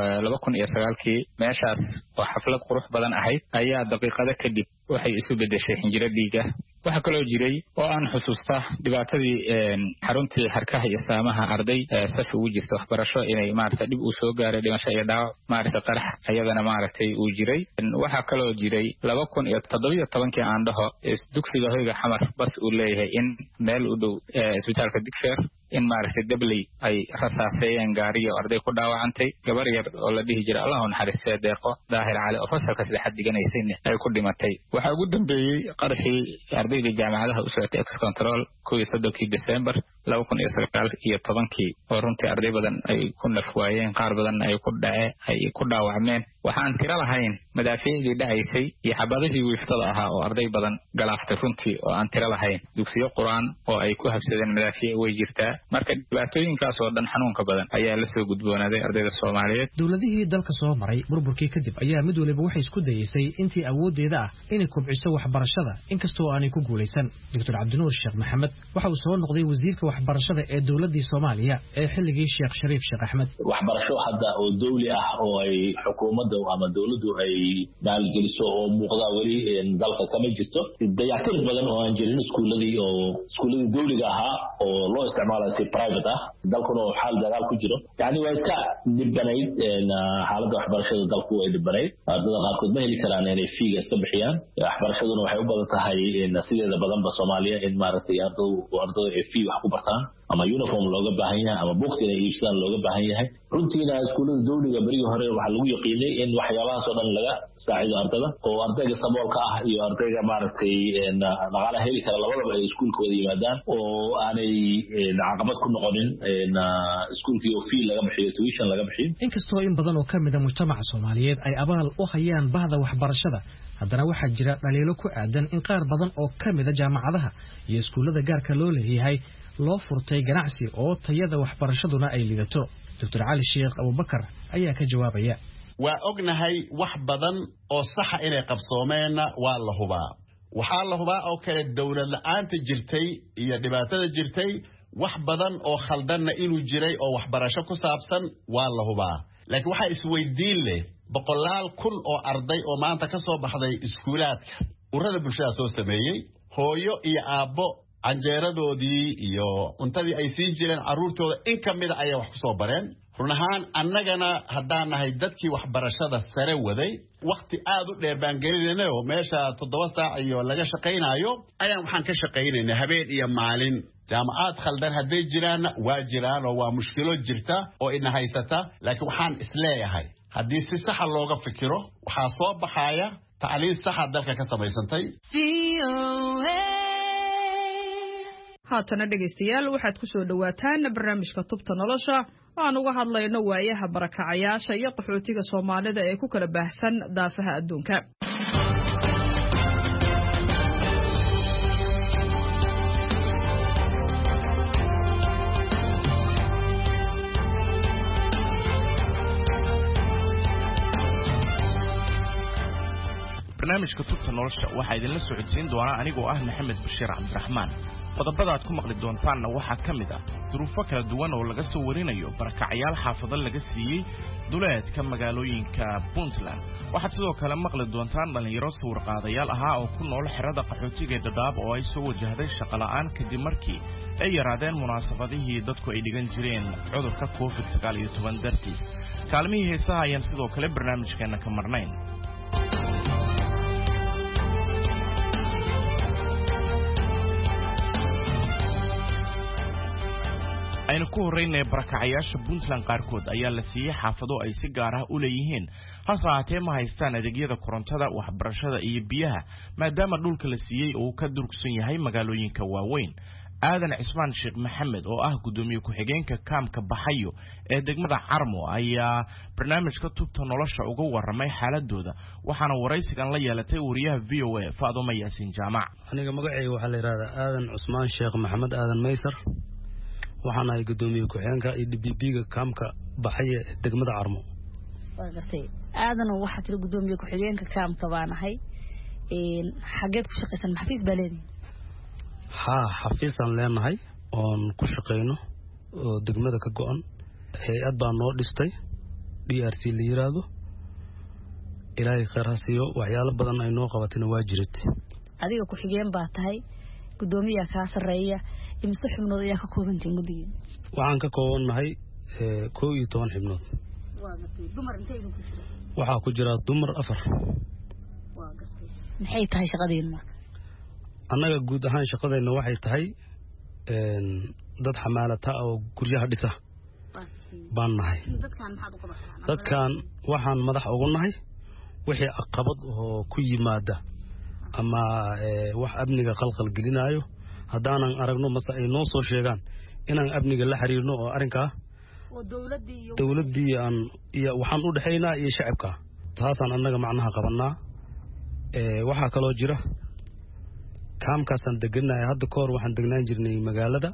2009 meeshaas oo xaflad qurux badan ahayd ayaa daqiiqado kadib waxay isu bedeshay xinjiro dhiiga waxa kaloo jiray oo aan xusuusta dhibaatadii xaruntii harkaha iyo saamaha arday saf ugu jirta waxbarasho inay maaragtay dib u soo gaaray dhimasho iyo dhaawac maaragtay qarax ayadana maaragtay uu jiray waxa kaloo jiray 2017 aan dhaho dugsiga hoyga xamar bas uu leeyahay in meel u dhow isbitaalka Digfeer in maaragtay dabley ay rasaaseeyeen gaariyo arday ku dhaawacantay gabar yar oo la dhihi jiray Allahu naxariistay deeqo daahir cali oo fasalka saddexaad diganaysay ay ku dhimatay waxa ugu dambeeyay qarxii ardayda jaamacadaha u socotay ex control 13 December 2019 oo runtii arday badan ay ku nafwaayeen qaar badan ay ku dhaawacmeen waxaan tira lahayn madaafiicdii dhacaysay iyo xabadihii wiiftada ahaa oo arday badan galaaftay runtii oo aan tira lahayn dugsiyo quraan oo ay ku habsadeen madaafiic way jirtaa marka dhibaatooyinkaas oo dhan xanuunka badan ayaa la soo gudboonaaday ardayda Soomaaliyeed dawladihii dalka soo maray burburkii kadib ayaa mid waliba waxay isku dayeysay intii awoodeeda ah inay kobciso waxbarashada inkastoo aanay ku guuleysan Dr. Cabdinuur Sheekh Maxamed waxa uu soo noqday wasiirka waxbarashada ee dawladda Soomaaliya ee xilligii Sheekh Shariif Sheekh Axmed waxbarasho hadda oo dawli ah oo ay xukuumadda ama dawladdu ay maalgeliso oo muuqda wali dalka kama jirto dayactir badan oo aan jirin iskuuladii dawliga ahaa oo loo isticmaalayo si private ah dalkuna oo xaal dagaal ku jiro yani waa iska dibanayd xaaladda waxbarashada dalku way dibanayd ardada qaarkood ma heli karaan inay fiiga iska bixiyaan waxbarashaduna waxay u badan tahay sideeda badanba Soomaaliya in maaragtay ardada ay fii wax ku bartaan ama uniform looga baahan yahay ama book inay iibsadaan looga baahan yahay runtiina iskuulada dawliga bariga hore waxa lagu yaqiinay in waxyaabahaas oo dhan laga saacido ardada oo ardayga saboolka ah iyo ardayga maaragtay dhaqaalaha heli kara labadaba ay iskuulka wada yimaadaan oo aanay caqabad ku noqonin iskuulkii oo fee laga bixiyo tuition laga bixiyo inkastoo in badan oo ka mid ah mujtamaca Soomaaliyeed ay abaal u hayaan bahda waxbarashada haddana waxaa jira dhaliilo ku aadan in qaar badan oo ka mid ah jaamacadaha iyo iskuulada gaarka loo leeyahay loo furtay ganacsi oo tayada waxbarashaduna ay lidato Dr. Cali Sheekh Abubakar ayaa ka jawaabaya waa ognahay wax badan oo sax inay qabsoomeena waa la hubaa waxaa la hubaa oo kale dawlad la'aanta jirtay iyo dhibaatada jirtay wax badan oo khaldanna inuu jiray oo waxbarasho ku saabsan waa la hubaa laakiin waxa isweydiin leh boqolaal kun oo arday oo maanta ka soo baxday iskuulaadka ururada bulshada soo sameeyay hooyo iyo aabbo canjeeradoodii iyo cuntadii ay siin jireen carruurtooda in ka mida ayay wax ku soo bareen run ahaan annagana haddaan nahay dadkii waxbarashada sare waday wakhti aad u dheer baan gelinaynay oo meesha 7 saac iyo laga shaqaynaayo ayaan waxaan ka shaqaynaynay habeen iyo maalin jaamacad khaldan hadday jiraan waa jiraan oo waa mushkilo jirta oo ina haysata laakiin waxaan isleeyahay haddii si sax looga fikiro waxaa soo baxaya tacliin sax dalka ka samaysantay haatana dhegaystayaal waxaad ku soo dhawaataan barnaamijka tubta nolosha oo aan uga hadlayno waayaha barakacayaasha iyo qaxootiga Soomaalida ee ku kala baahsan daafaha adduunka. barnaamijka tubta nolosha waxaa idinla socodsiin doona anigoo ah Maxamed Bashiir Cabdiraxmaan qodobada aad ku maqli doontaanna waxaa ka mid ah duruufo kala duwan oo laga soo warinayo barakacayaal xaafado laga siiyey duleedka magaalooyinka Puntland waxaad sidoo kale maqli doontaan dhalinyaro sawir qaadayaal ahaa oo ku nool xerada qaxootiga ee Dadaab oo ay soo wajahday shaqo la'aan kadib markii ay yaraadeen munaasabadihii dadku ay dhigan jireen cudurka COVID-19 dartiis kaalmihii heesaha ayaan sidoo kale barnaamijkeena ka marnayn aynu ku horeynay barakacayaasha Puntland qaarkood ayaa la siiyay xaafado ay si gaar ah u leeyihiin hase ahaatee ma haystaan adeegyada korontada waxbarashada iyo biyaha maadaama dhulka la siiyay uu ka durugsan yahay magaalooyinka waaweyn aadan cismaan sheekh maxamed oo ah gudoomiye ku-xigeenka kaamka baxayo ee degmada Carmo ayaa barnaamijka tubta nolosha uga waramay xaaladooda waxaana waraysigan la yeelatay wariyaha VOA Faaduma Yaasiin Jaamac aniga magacayga waxa la yiraahdaa aadan cismaan sheekh maxamed aadan Maysar waxaan ahay gudoomiye ku-xigeenka IDPB-ga kaamka baxayo degmada Carmo waa gartay aadan waxa tir gudoomiye ku-xigeenka kaamka baan ahay xageed ku shaqaysan xafiis baleedin xafiisan leenahay oon ku shaqeyno oo degmada ka go'an hay'ad baa noo dhistay DRC la yiraahdo ilaahay khayr ha siiyo waxyaalo badan ay noo qabatayna waa jirtay adiga ku xigeen baa tahay gudoomiyaha ka sareeya imse xubnood ayaa ka koobantii mudiin waxaan ka koobanahay 12 xubnood waa gartay dumar intee ku jira waxa ku jira dumar 4 waa gartay maxay tahay shaqadeena marka annaga guud ahaan shaqadeena waxay tahay dad xamaalata oo guryaha dhisa baan nahay dadkan waxaan madax ugu nahay wixii caqabad oo ku yimaada ama wax amniga qalqal gelinayo hadaanan aragno mase ay noo soo sheegaan inaan amniga la xiriirno oo arinka oo dawladii aan iyo waxaan u dhaxaynaa iyo shacabka taasaan annaga macnaha qabanaa waxa kale oo jira kaamkaasan deganahay hadda koor waxaan degnaan jirnay magaalada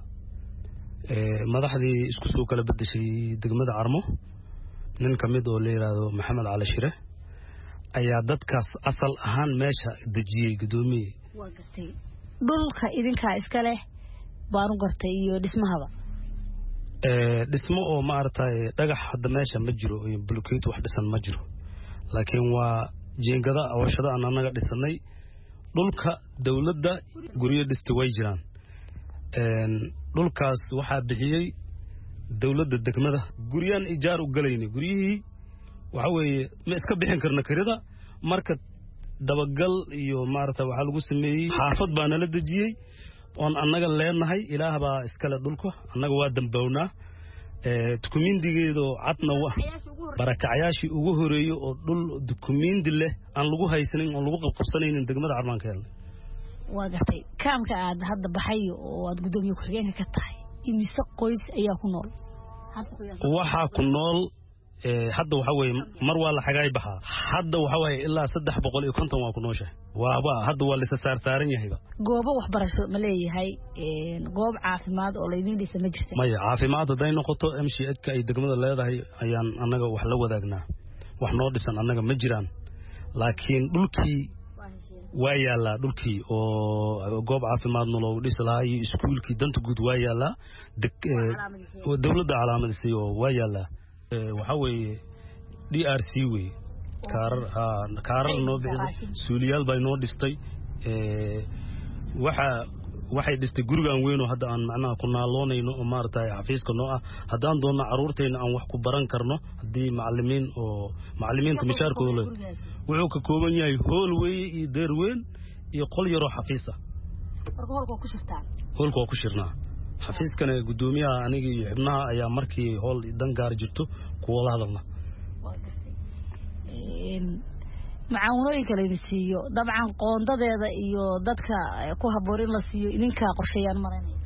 madaxdii isku soo kala bedeshay degmada Carmo nin kamid oo leeyahay Maxamed Cali Shire ayaa dadkaas asal ahaan meesha dejiyay gudoomiye waa gartay dhulka idinka iska leh baan u gartay iyo dhismahaba dhismo oo ma artay dhagax hadda meesha ma jiro iyo blockade wax dhisan ma jiro laakiin waa jeengada awashada aan anaga dhisanay dhulka dawladda guriyo dhistay way jiraan dhulkaas waxa bixiyay dawladda degmada guriyaan ijaar u galeynay guriyihii waxa weeye ma iska bixin karna kirada marka dabagal iyo maarta waxa lagu sameeyay xaafad baa nala dejiyay oon annaga leenahay ilaah baa iskale dhulka annaga waa dambownaa dukumiintigeedo cadna barakacayaashii ugu horeeyay oo dhul dukumiinti leh aan lagu haysanin oo lagu qabsanaynin degmada Carmaanka waa gartay kaamka aad hadda baxayo oo aad gudoomiye ku-xigeenka ka tahay imise qoys ayaa ku nool waxa ku nool hadda waxa weeye mar waa la xagaay baxaa hadda waxa weeye ilaa 350 waa ku nooshahay waaba hadda waa la saarsaaran yahayba goobo waxbarasho ma leeyahay goob caafimaad oo la idin dhisay ma jirto maya caafimaad haday noqoto MCH-ka ay degmada leedahay ayaan annaga wax la wadaagnaa wax noo dhisan annaga ma jiraan laakiin dhulkii waa yaala dhulkii oo goob caafimaad loo dhis lahaa iyo iskuulkii danta guud waa yaala dawladda calaamadisay oo waa yaala waxa weeye DRC way kaarar noo bixisay suuliyaal bay noo dhistay waxa waxay dhistay gurigan weyn oo hadda aan macnaha ku naaloonayno oo maartay xafiiska noo ah haddaan doonno caruurteena aan wax ku baran karno haddii macallimiinta mishaarkooda wuxuu ka kooban yahay hool weeye iyo deer weyn iyo qol yaroo xafiis ah hoolka waa ku shirnaa xafiiskana gudoomiyaha aniga iyo xubnaha ayaa markii hool dan gaar jirto kuwala hadalna macaawinooyinka laydi siiyo dabcan qoondadeeda iyo dadka ku habboon in la siiyo idinkaa qorsheeyaan maranaya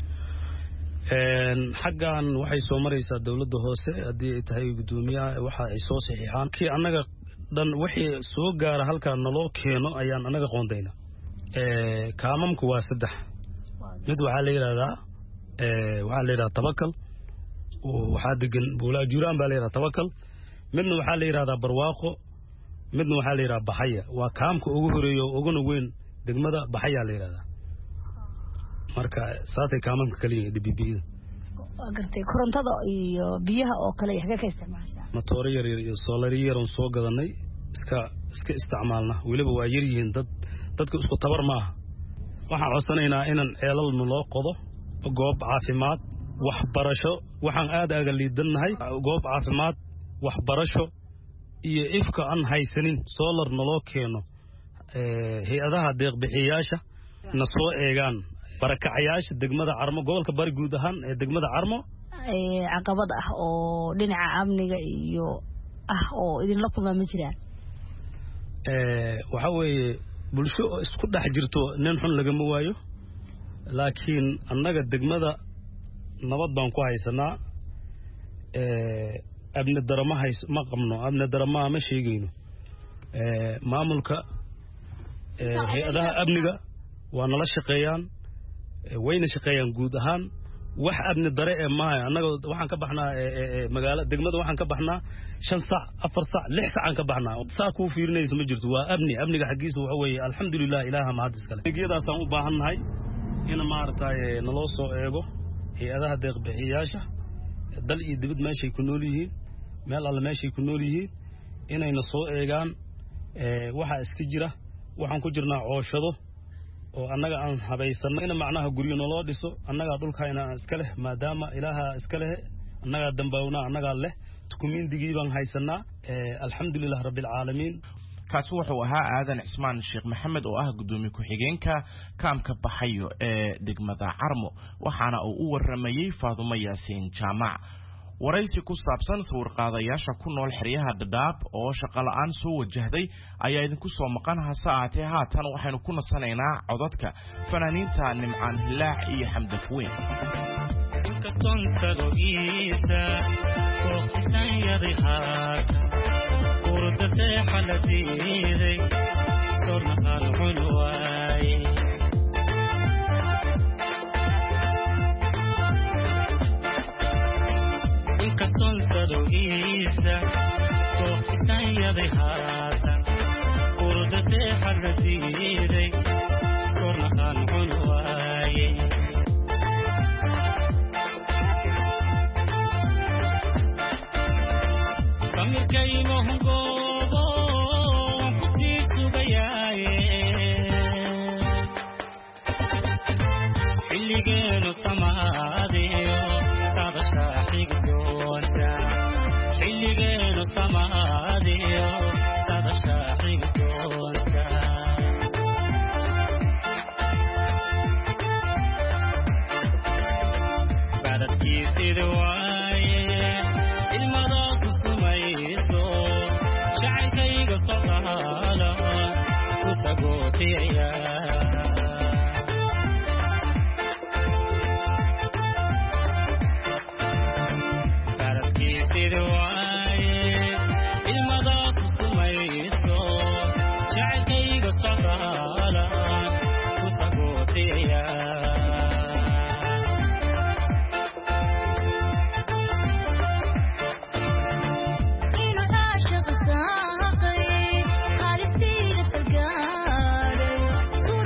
xaggan waxay soo maraysaa dowladda hoose haddii ay tahay gudoomiyaha waxa ay soo saxiixaan kii annaga dhan wixii soo gaara halkaa naloo keeno ayaan annaga qoondayna kaamamku waa 3 mid waxaa la yidhahdaa tabakal waxaa degan buulaa juraan baa la yidhahdaa tabakal midna waxaa la yidhahdaa barwaaqo midna waxaa la yidhahdaa baxaya waa kaamka ugu horeeya oo uguna weyn degmada baxayaa la yidhahdaa marka saasay kaamamka kala yihiin DBB-da waa gartay korontada iyo biyaha oo kale xagee ka isticmaashaa matooro yar iyo solar yar oo soo gadanay iska isticmaalna waliba waa yar yihiin dadka isku tabar maaha waxaan codsanaynaa inaan ceelal loo qodo goob caafimaad waxbarasho waxaan aad aga liidanahay goob caafimaad waxbarasho iyo ifka aan haysanin solar naloo keeno hay-adaha deeq-bixiyayaasha na soo eegaan barakacayaasha degmada Carmo gobolka bari guud ahaan ee degmada Carmo caqabad ah oo dhinaca amniga iyo oo idin la kulma ma jiraan waxa weeye bulsho isku dhex jirto nin xun lagama waayo laakiin annaga degmada nabad baan ku haysanaa abni darama ma qabno abni darama ma sheegayno maamulka hay-adaha amniga waa nala shaqeeyaan wayna shaqeeyaan guud ahaan wax abni dare maaha annaga waxaan ka baxnaa magaala degmada waxaan ka baxnaa 5 saac 4 saac 6 saac aan ka baxnaa saa ku fiirinayso ma jirto waa amniga xaqiisa waxa weeye alxamdulillah ilaaha ma hadis kale nigiyadaasaan u baahannahay in maartay naloo soo eego hay-adaha deeq-bixiyayaasha dal iyo dibad meeshay ku nool yihiin meel alla meeshay ku nool yihiin inayna soo eegaan waxa iska jira waxaan ku jirnaa cooshado oo annaga aan habaysanno in macnaha guriga naloo dhiso annaga dhulkayna iska leh maadaama ilaaha iska leh annaga dambaawna annaga leh dukumiintigii baan haysanaa alxamdulillah rabbil caalamiin kaasi wuxuu ahaa aadan cismaan sheekh maxamed oo ah gudoomiye ku-xigeenka kaamka baxayo ee degmada Carmo waxaana uu u waramayay Faadumo Yaasiin Jaamac waraysi ku saabsan sawir-qaadayaasha ku nool xeryaha Dadaab oo shaqo la'aan soo wajahday ayaa idinku soo maqan hasaatee haatan waxaynu ku nasanaynaa codadka fanaaniinta Nimcaan Hilaac iyo Xamdaf Weyn So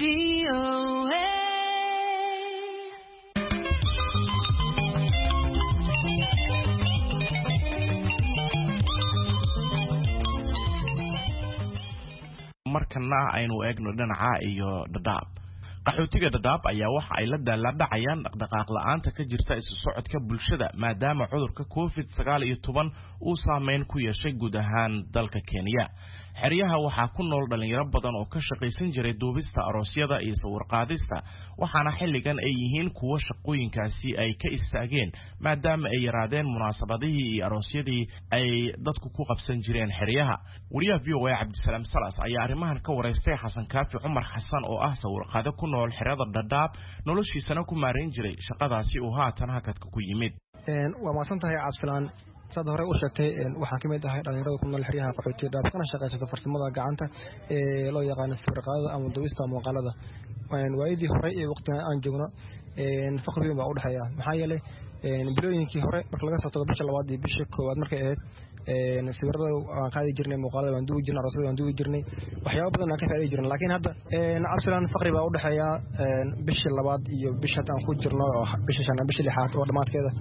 markana aynu eegno dhinaca iyo Dadaab qaxootiga Dadaab ayaa waxa ay la daaladhacayaan dhaqdhaqaaq la'aanta ka jirta isu socodka bulshada maadaama cudurka COVID-19 uu saameyn ku yeeshay guud ahaan dalka Kenya xeryaha waxaa ku nool dhalinyaro badan oo ka shaqaysan jiray duubista aroosyada iyo sawir qaadista waxaana xilligan ay yihiin kuwa shaqooyinkaasi ay ka istaageen maadaama ay yaraadeen munaasabadihii iyo aroosyadii ay dadku ku qabsan jireen xeryaha wariyaha VOA Cabdisalaam Salas ayaa arrimahan ka wareystay Xasan Kaafi Cumar Xasan oo ah sawir qaade ku nool xerada Dadaab noloshiisana ku maareyn jiray shaqadaasi oo haatan hakadka ku yimid waa maasantahay Cabdisalaam sad hore u sheegtay waxaan ka mid ahay dhalinyarada ku nool xeryaha qaxootiga Dadaab kana shaqeeyay farsamada gacanta loo yaqaan sawir qaadada ama duubista muuqaalada waayidii hore ee waqtiga aan joogno faqriga baa u dhaxeeya maxaa yeelay bilooyinkii hore marka laga soo tago bisha labaad iyo bisha koowaad markay ahayd sawirada aan qaadi jirnay muuqaalada waan duubi jirnay aroosyada waan duubi jirnay waxyaabo badan aan ka faa'iidi jirnay laakiin hadda Cabdisalaam faqri baa u dhaxeeya bisha labaad iyo bisha aan ku jirno bisha shanaad bisha lixaad oo dhamaadkeeda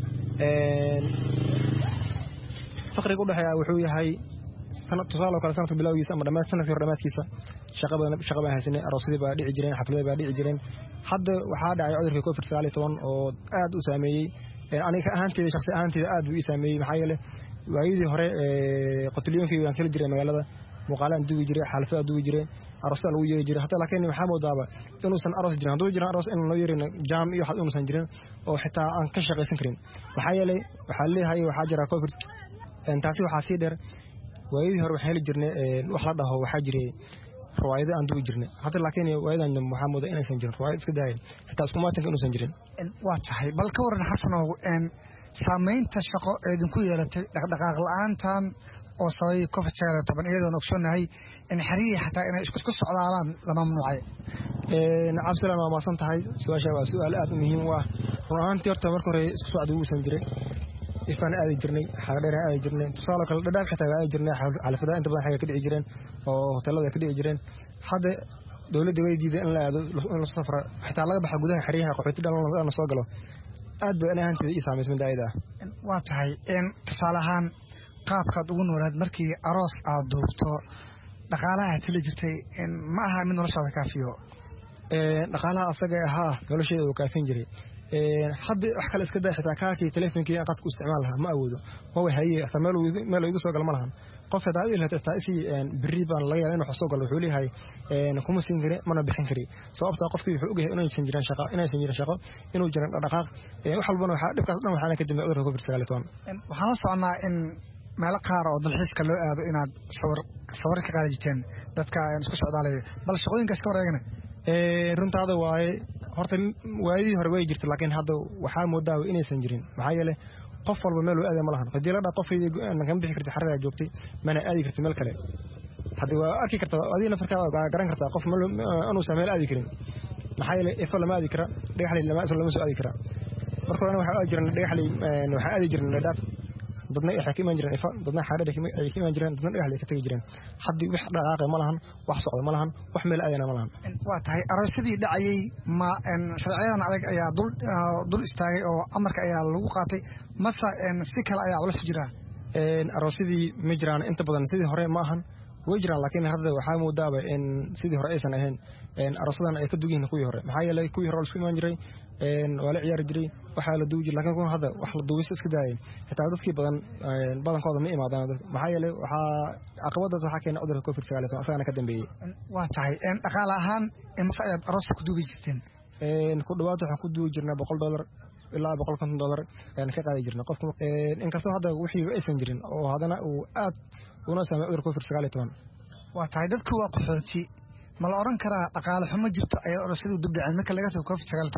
faqriga u dhaxeeya wuxuu yahay tusaale kale sanadka bilowgiisa ama sanadkii hore dhamaadkiisa shaqo baan haysanay aroosyada baa dhici jireen xafladada baa dhici jireen hadda waxaa dhacay cudurka COVID-19 oo aad u saameeyay aniga ahaanteeda shakhsi ahaanteeda aad u saameeyay maxaa yeelay waayidii hore qotoliyoonkii waan kala jiray magaalada muuqaalaan duubi jiray xaalfada duubi jiray aroosyada lagu yeeri jiray hatta laakiin waxaa moodaaba inuusan aroos jirin hadduu jiran aroos in loo yeerina jaam iyo wax inuusan jirin oo xitaa aan ka shaqaysan karin maxaa yeelay waxaa leeyahay waxaa jira COVID taasi waxaa sii dheer waayidii hore waxaan heli jirnay wax la dhaho waxaa jiray riwaayado aan duubi jirnay hadda laakiin waayadan waxaa moodaa inaysan jirin riwaayad iska daayeen xitaa isku maatanka inuusan jirin waa tahay bal ka waran xasanow saamaynta shaqo idinku yeelatay dhaqdhaqaaq la'aantan oo sabay COVID-19 iyadoon ogsoonahay in xeriyihii xataa inay isku socdaalaan la mamnuucay Cabdisalaam waa maasan tahay su'aasha waa su'aal aad u muhiim u ah run ahaantii horta marka hore isku socod uusan jiray ifaan aadi jirnay xaaqdheer aadi jirnay tusaale kale Dadaab xitaa aadi jirnay xalfadaha inta badan xaga ka dhici jireen oo hoteelada ka dhici jireen hadda dawladda way diiday in la aado in la safro xitaa laga baxo gudaha xeryaha qaxootiga la soo galo aad bay ahaanteeda ii saameysay daayada waa tahay tusaale ahaan qaabkaad ugu noolaad markii aroos aad duubto dhaqaalaha tili jirtay ma aha mid noloshaada kaafiyo dhaqaalaha asaga ahaa nolosheeda uu kaafin jiray hadda wax kale iska daa xitaa kaarkii telefonkii aan qadku isticmaal lahaa ma awoodo ma way haye xitaa meel igu soo gal ma lahan qof xitaa idil xitaa isii berri baan laga yaabaa inuu wax soo galo wuxuu leeyahay kuma siin kari mana bixin kari sababta qofkii wuxuu ogahay inaysan jirin shaqo inuu jirin dhaqdhaqaaq wax walbana waxa dhibkaas dhan waxaana ka dambeeyay cudurka COVID-19 waxaan soconnaa in meelo qaar oo dalxiiska loo aado inaad sawir ka qaadi jirteen dadka isku socdaalayo bal shaqooyinkaas ka wareegana runtaada waaye horta waayidii hore way jirtay laakiin hadda waxaa moodaa inaysan jirin maxaa yeelay qof walba meel uu aado ma lahan hadii la dhaa qofkii kan bixi kartay xarada joogtay mana aadi kartay meel kale hadda waa arki kartaa adiina farkaa garan kartaa qof inuu meel aadi karin maxaa yeelay ifa lama aadi kara dhagaxley lama soo aadi kara marka hore waxaa aadi jirnay dhagaxley waxaa aadi jirnay Dadaab dadna ay ka iman jireen ifa dadna xaadada ay ka iman jireen dadna dhagaxley ka tagi jireen hadda wax dhaqaaqay ma lahan wax socdo ma lahan wax meel aadana ma lahan waa tahay aroosadii dhacayay ma sharciyadan adag ayaa dul istaagay oo amarka ayaa lagu qaatay masa si kale ayaa ula jira aroosadii ma jiraan inta badan sidii hore ma ahan way jiraan laakiin hadda waxaa moodaaba in sidii hore aysan ahayn aroosadan ay ka dugiin kuwii hore maxaa yeelay kuwii hore isku iman jiray waa la ciyaari jiray waxaa la duubi jiray laakiin kuwan hadda wax la duubista iska daayay xitaa dadkii badankooda ma imaadaan maxaa yeelay waxaa caqabadaas waxaa keenay cudurka COVID-19 asagana ka dambeeyay waa tahay dhaqaale ahaan imase ayaad arooska ku duubi jirteen ku dhawaad waxaan ku duubi jirnaa $100 ilaa $150 ka qaadi jirnaa qofka inkastoo hadda wixii aysan jirin oo haddana uu aad una saameeyay cudurka COVID-19 waa tahay dadku waa qaxooti ma la oran karaa dhaqaale xumo jirto ayaa aroosyadu dib dhaceen marka laga tago COVID-19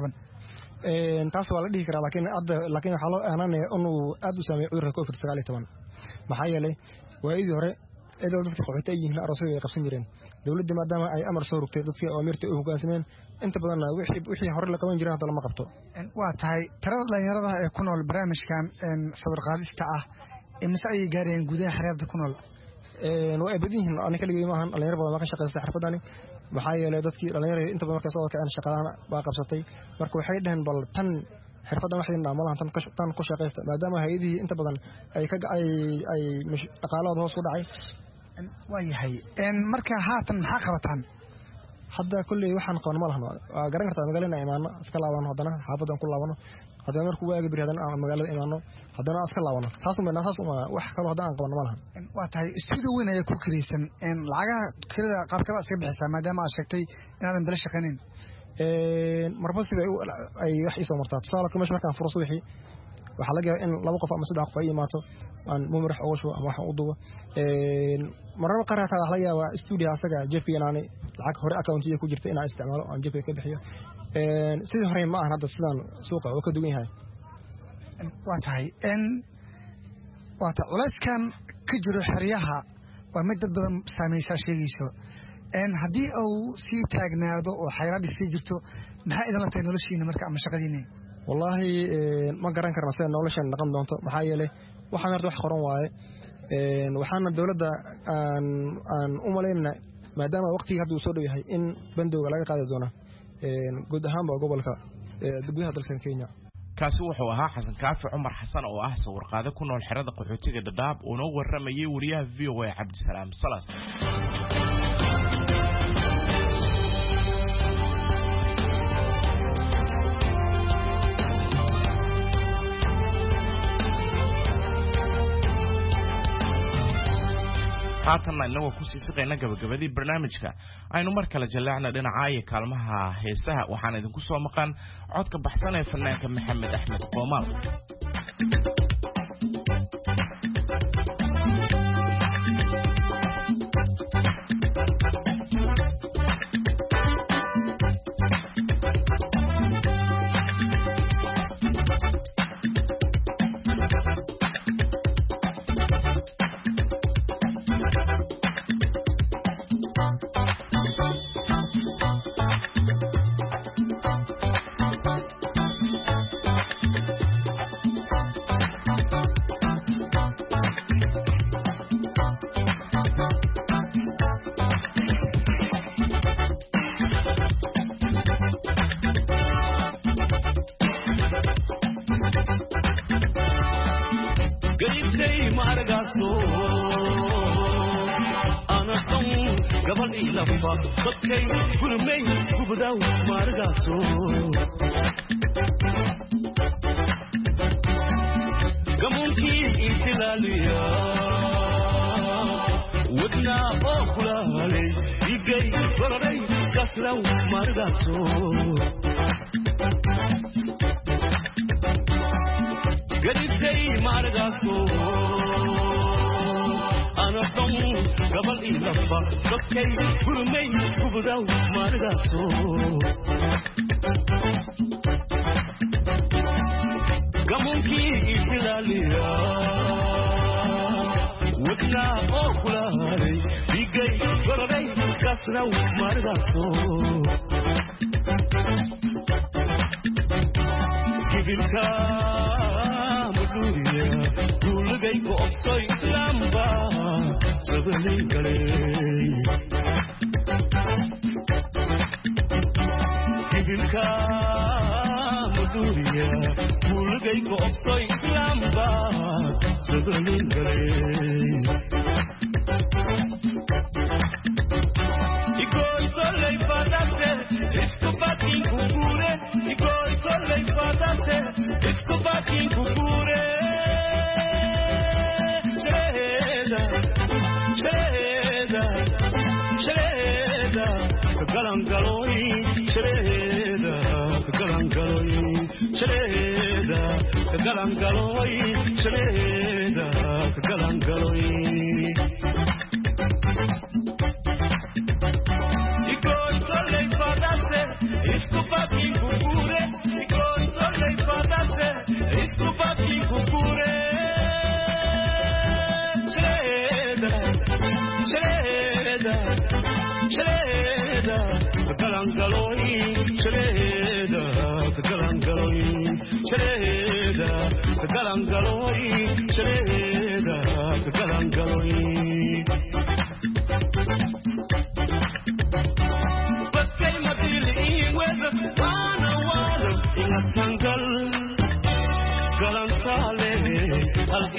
taas waa la dhihi karaa laakiin waxaa loo aananaya inuu aad u saameeyay cudurka COVID-19 maxaa yeelay waayidii hore iyadoo dadka qaxooti ay yihiin aroosyada ay qabsan jireen dawladda maadaama ay amar soo rogtay dadkii amirta u hoggaansameen inta badanna wixii hore la qaban jiray hadda lama qabto waa tahay tirada dhalinyarada ee ku nool barnaamijkan sawir qaadista ah mise ayay gaarayeen gudaha xereerda ku nool waa badinyihiin aniga kaligay maahan dhalinyaro badan baa ka shaqaystay xirfadani maxaa yeelay dadkii dhalinyarada inta badan markay soo kaceen shaqadana baa qabsatay marka waxay dhaheen bal tan xirfadan waxdin dhaamalaan tan ku shaqaysta maadaama hay'adihii inta badan ay dhaqaalahooda hoos u dhacay waa yahay marka haatan maxaa qabataan hadda kulley waxaan qaban ma lahno waa garan kartaa magaalada imaano iska laabano haddana xaafadan ku laabano haddana markuu waaga biri haddana aan magaalada imaano haddana iska laabano taas wax kaloo haddana aan qaban ma lahan waa tahay studio weyn ayaa ku kiraysan lacagaha kirada qaabkaba iska bixisaa maadaama aad sheegtay inaadan bala shaqaynayn marba sida ay wax ii soo martaa tusaale ka meesha markaan furo subaxii waxaa laga yaabaa in 2 qof ama 3 qof ay imaato aan mumrax uga shubo ama waxaan u dubo mararka qaar waxaa laga yaabaa studio asaga JP inaanay lacag hore account-iga ku jirta inaan isticmaalo aan JP ka bixiyo sidii hore ma ahan hadda sidaan suuqa oo ka duwan yahay waa tahay culayskan ka jiro xeryaha waa mid dad badan saamaysaa sheegayso haddii uu sii taagnaado oo xayraadii sii jirto maxaa idin la tahay noloshiina marka ama shaqadiina wallaahi ma garan karna sida noloshan dhaqan doonto maxaa yeelay waxaan horta wax qoran waaye waxaana dowladda aan u malaynaa maadaama waqtigii hadda uu soo dhow yahay in bandowga laga qaadi doona guud ahaanba gobolka gudaha dalkan Kenya kaasi wuxuu ahaa xasan kaafi cumar xasan oo ah sawirqaade ku nool xerada qaxootiga Dadaab oo noo waramayay wariyaha VOA Cabdisalaam Salas haatanna inagoo ku sii siqayna gabagabadii barnaamijka aynu mar kale jaleecna dhinaca kaalmaha heesaha waxaan idinku soo maqan codka baxsan ee fanaanka Maxamed Axmed Qoomaal Galangaloi,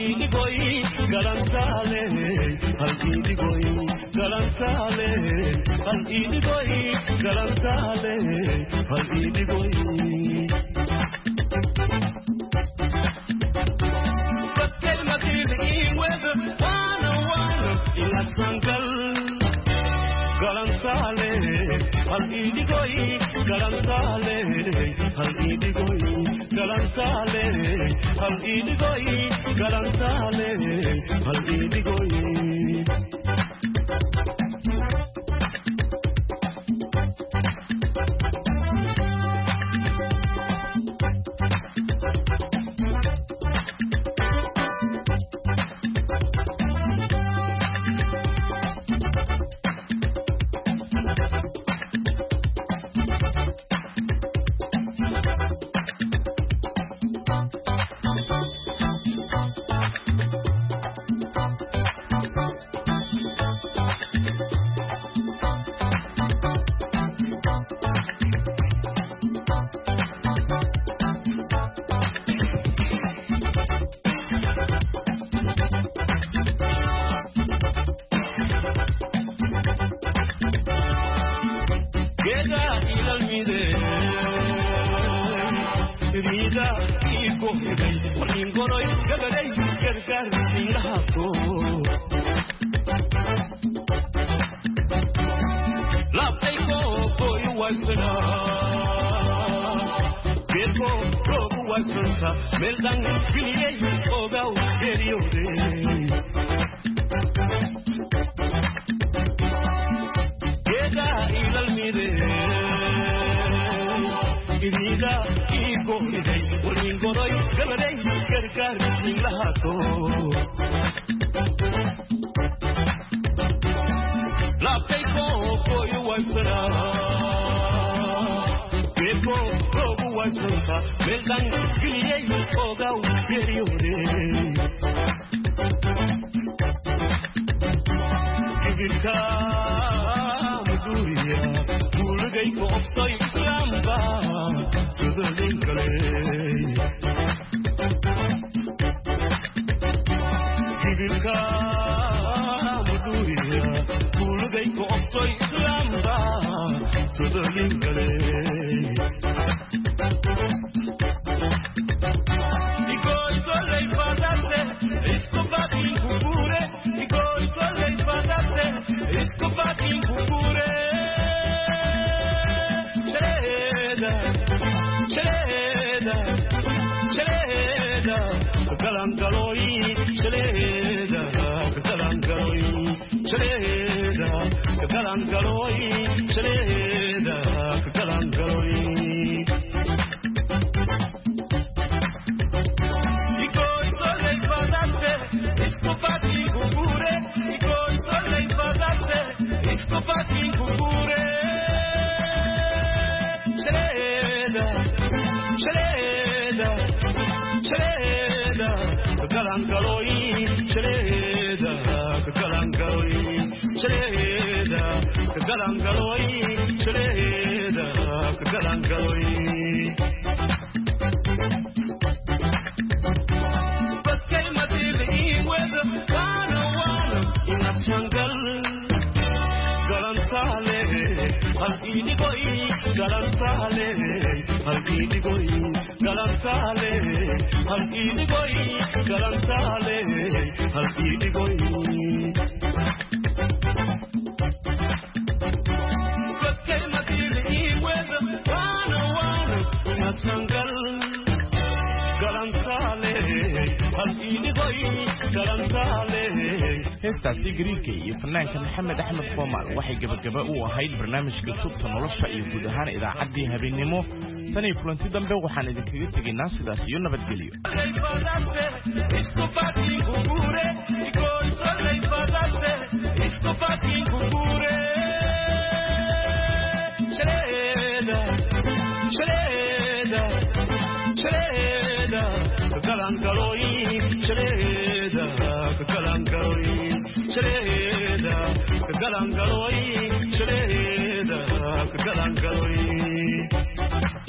heestaasi gariirka iyo fanaanka maxamed axmed foomaal waxay gabagaba u ahayd barnaamijka tubta nolosha iyo guud ahaan idaacaddii habeennimo tan iyo kulanti dambe waxaan idinkaga tegaynaa sidaas iyo nabadgelyo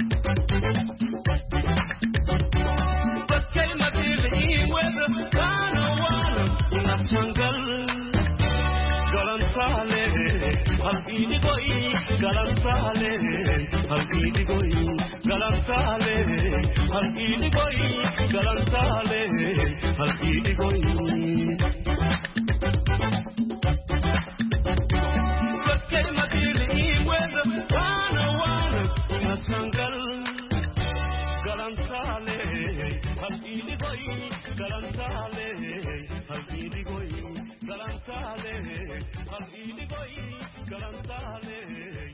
But Galantale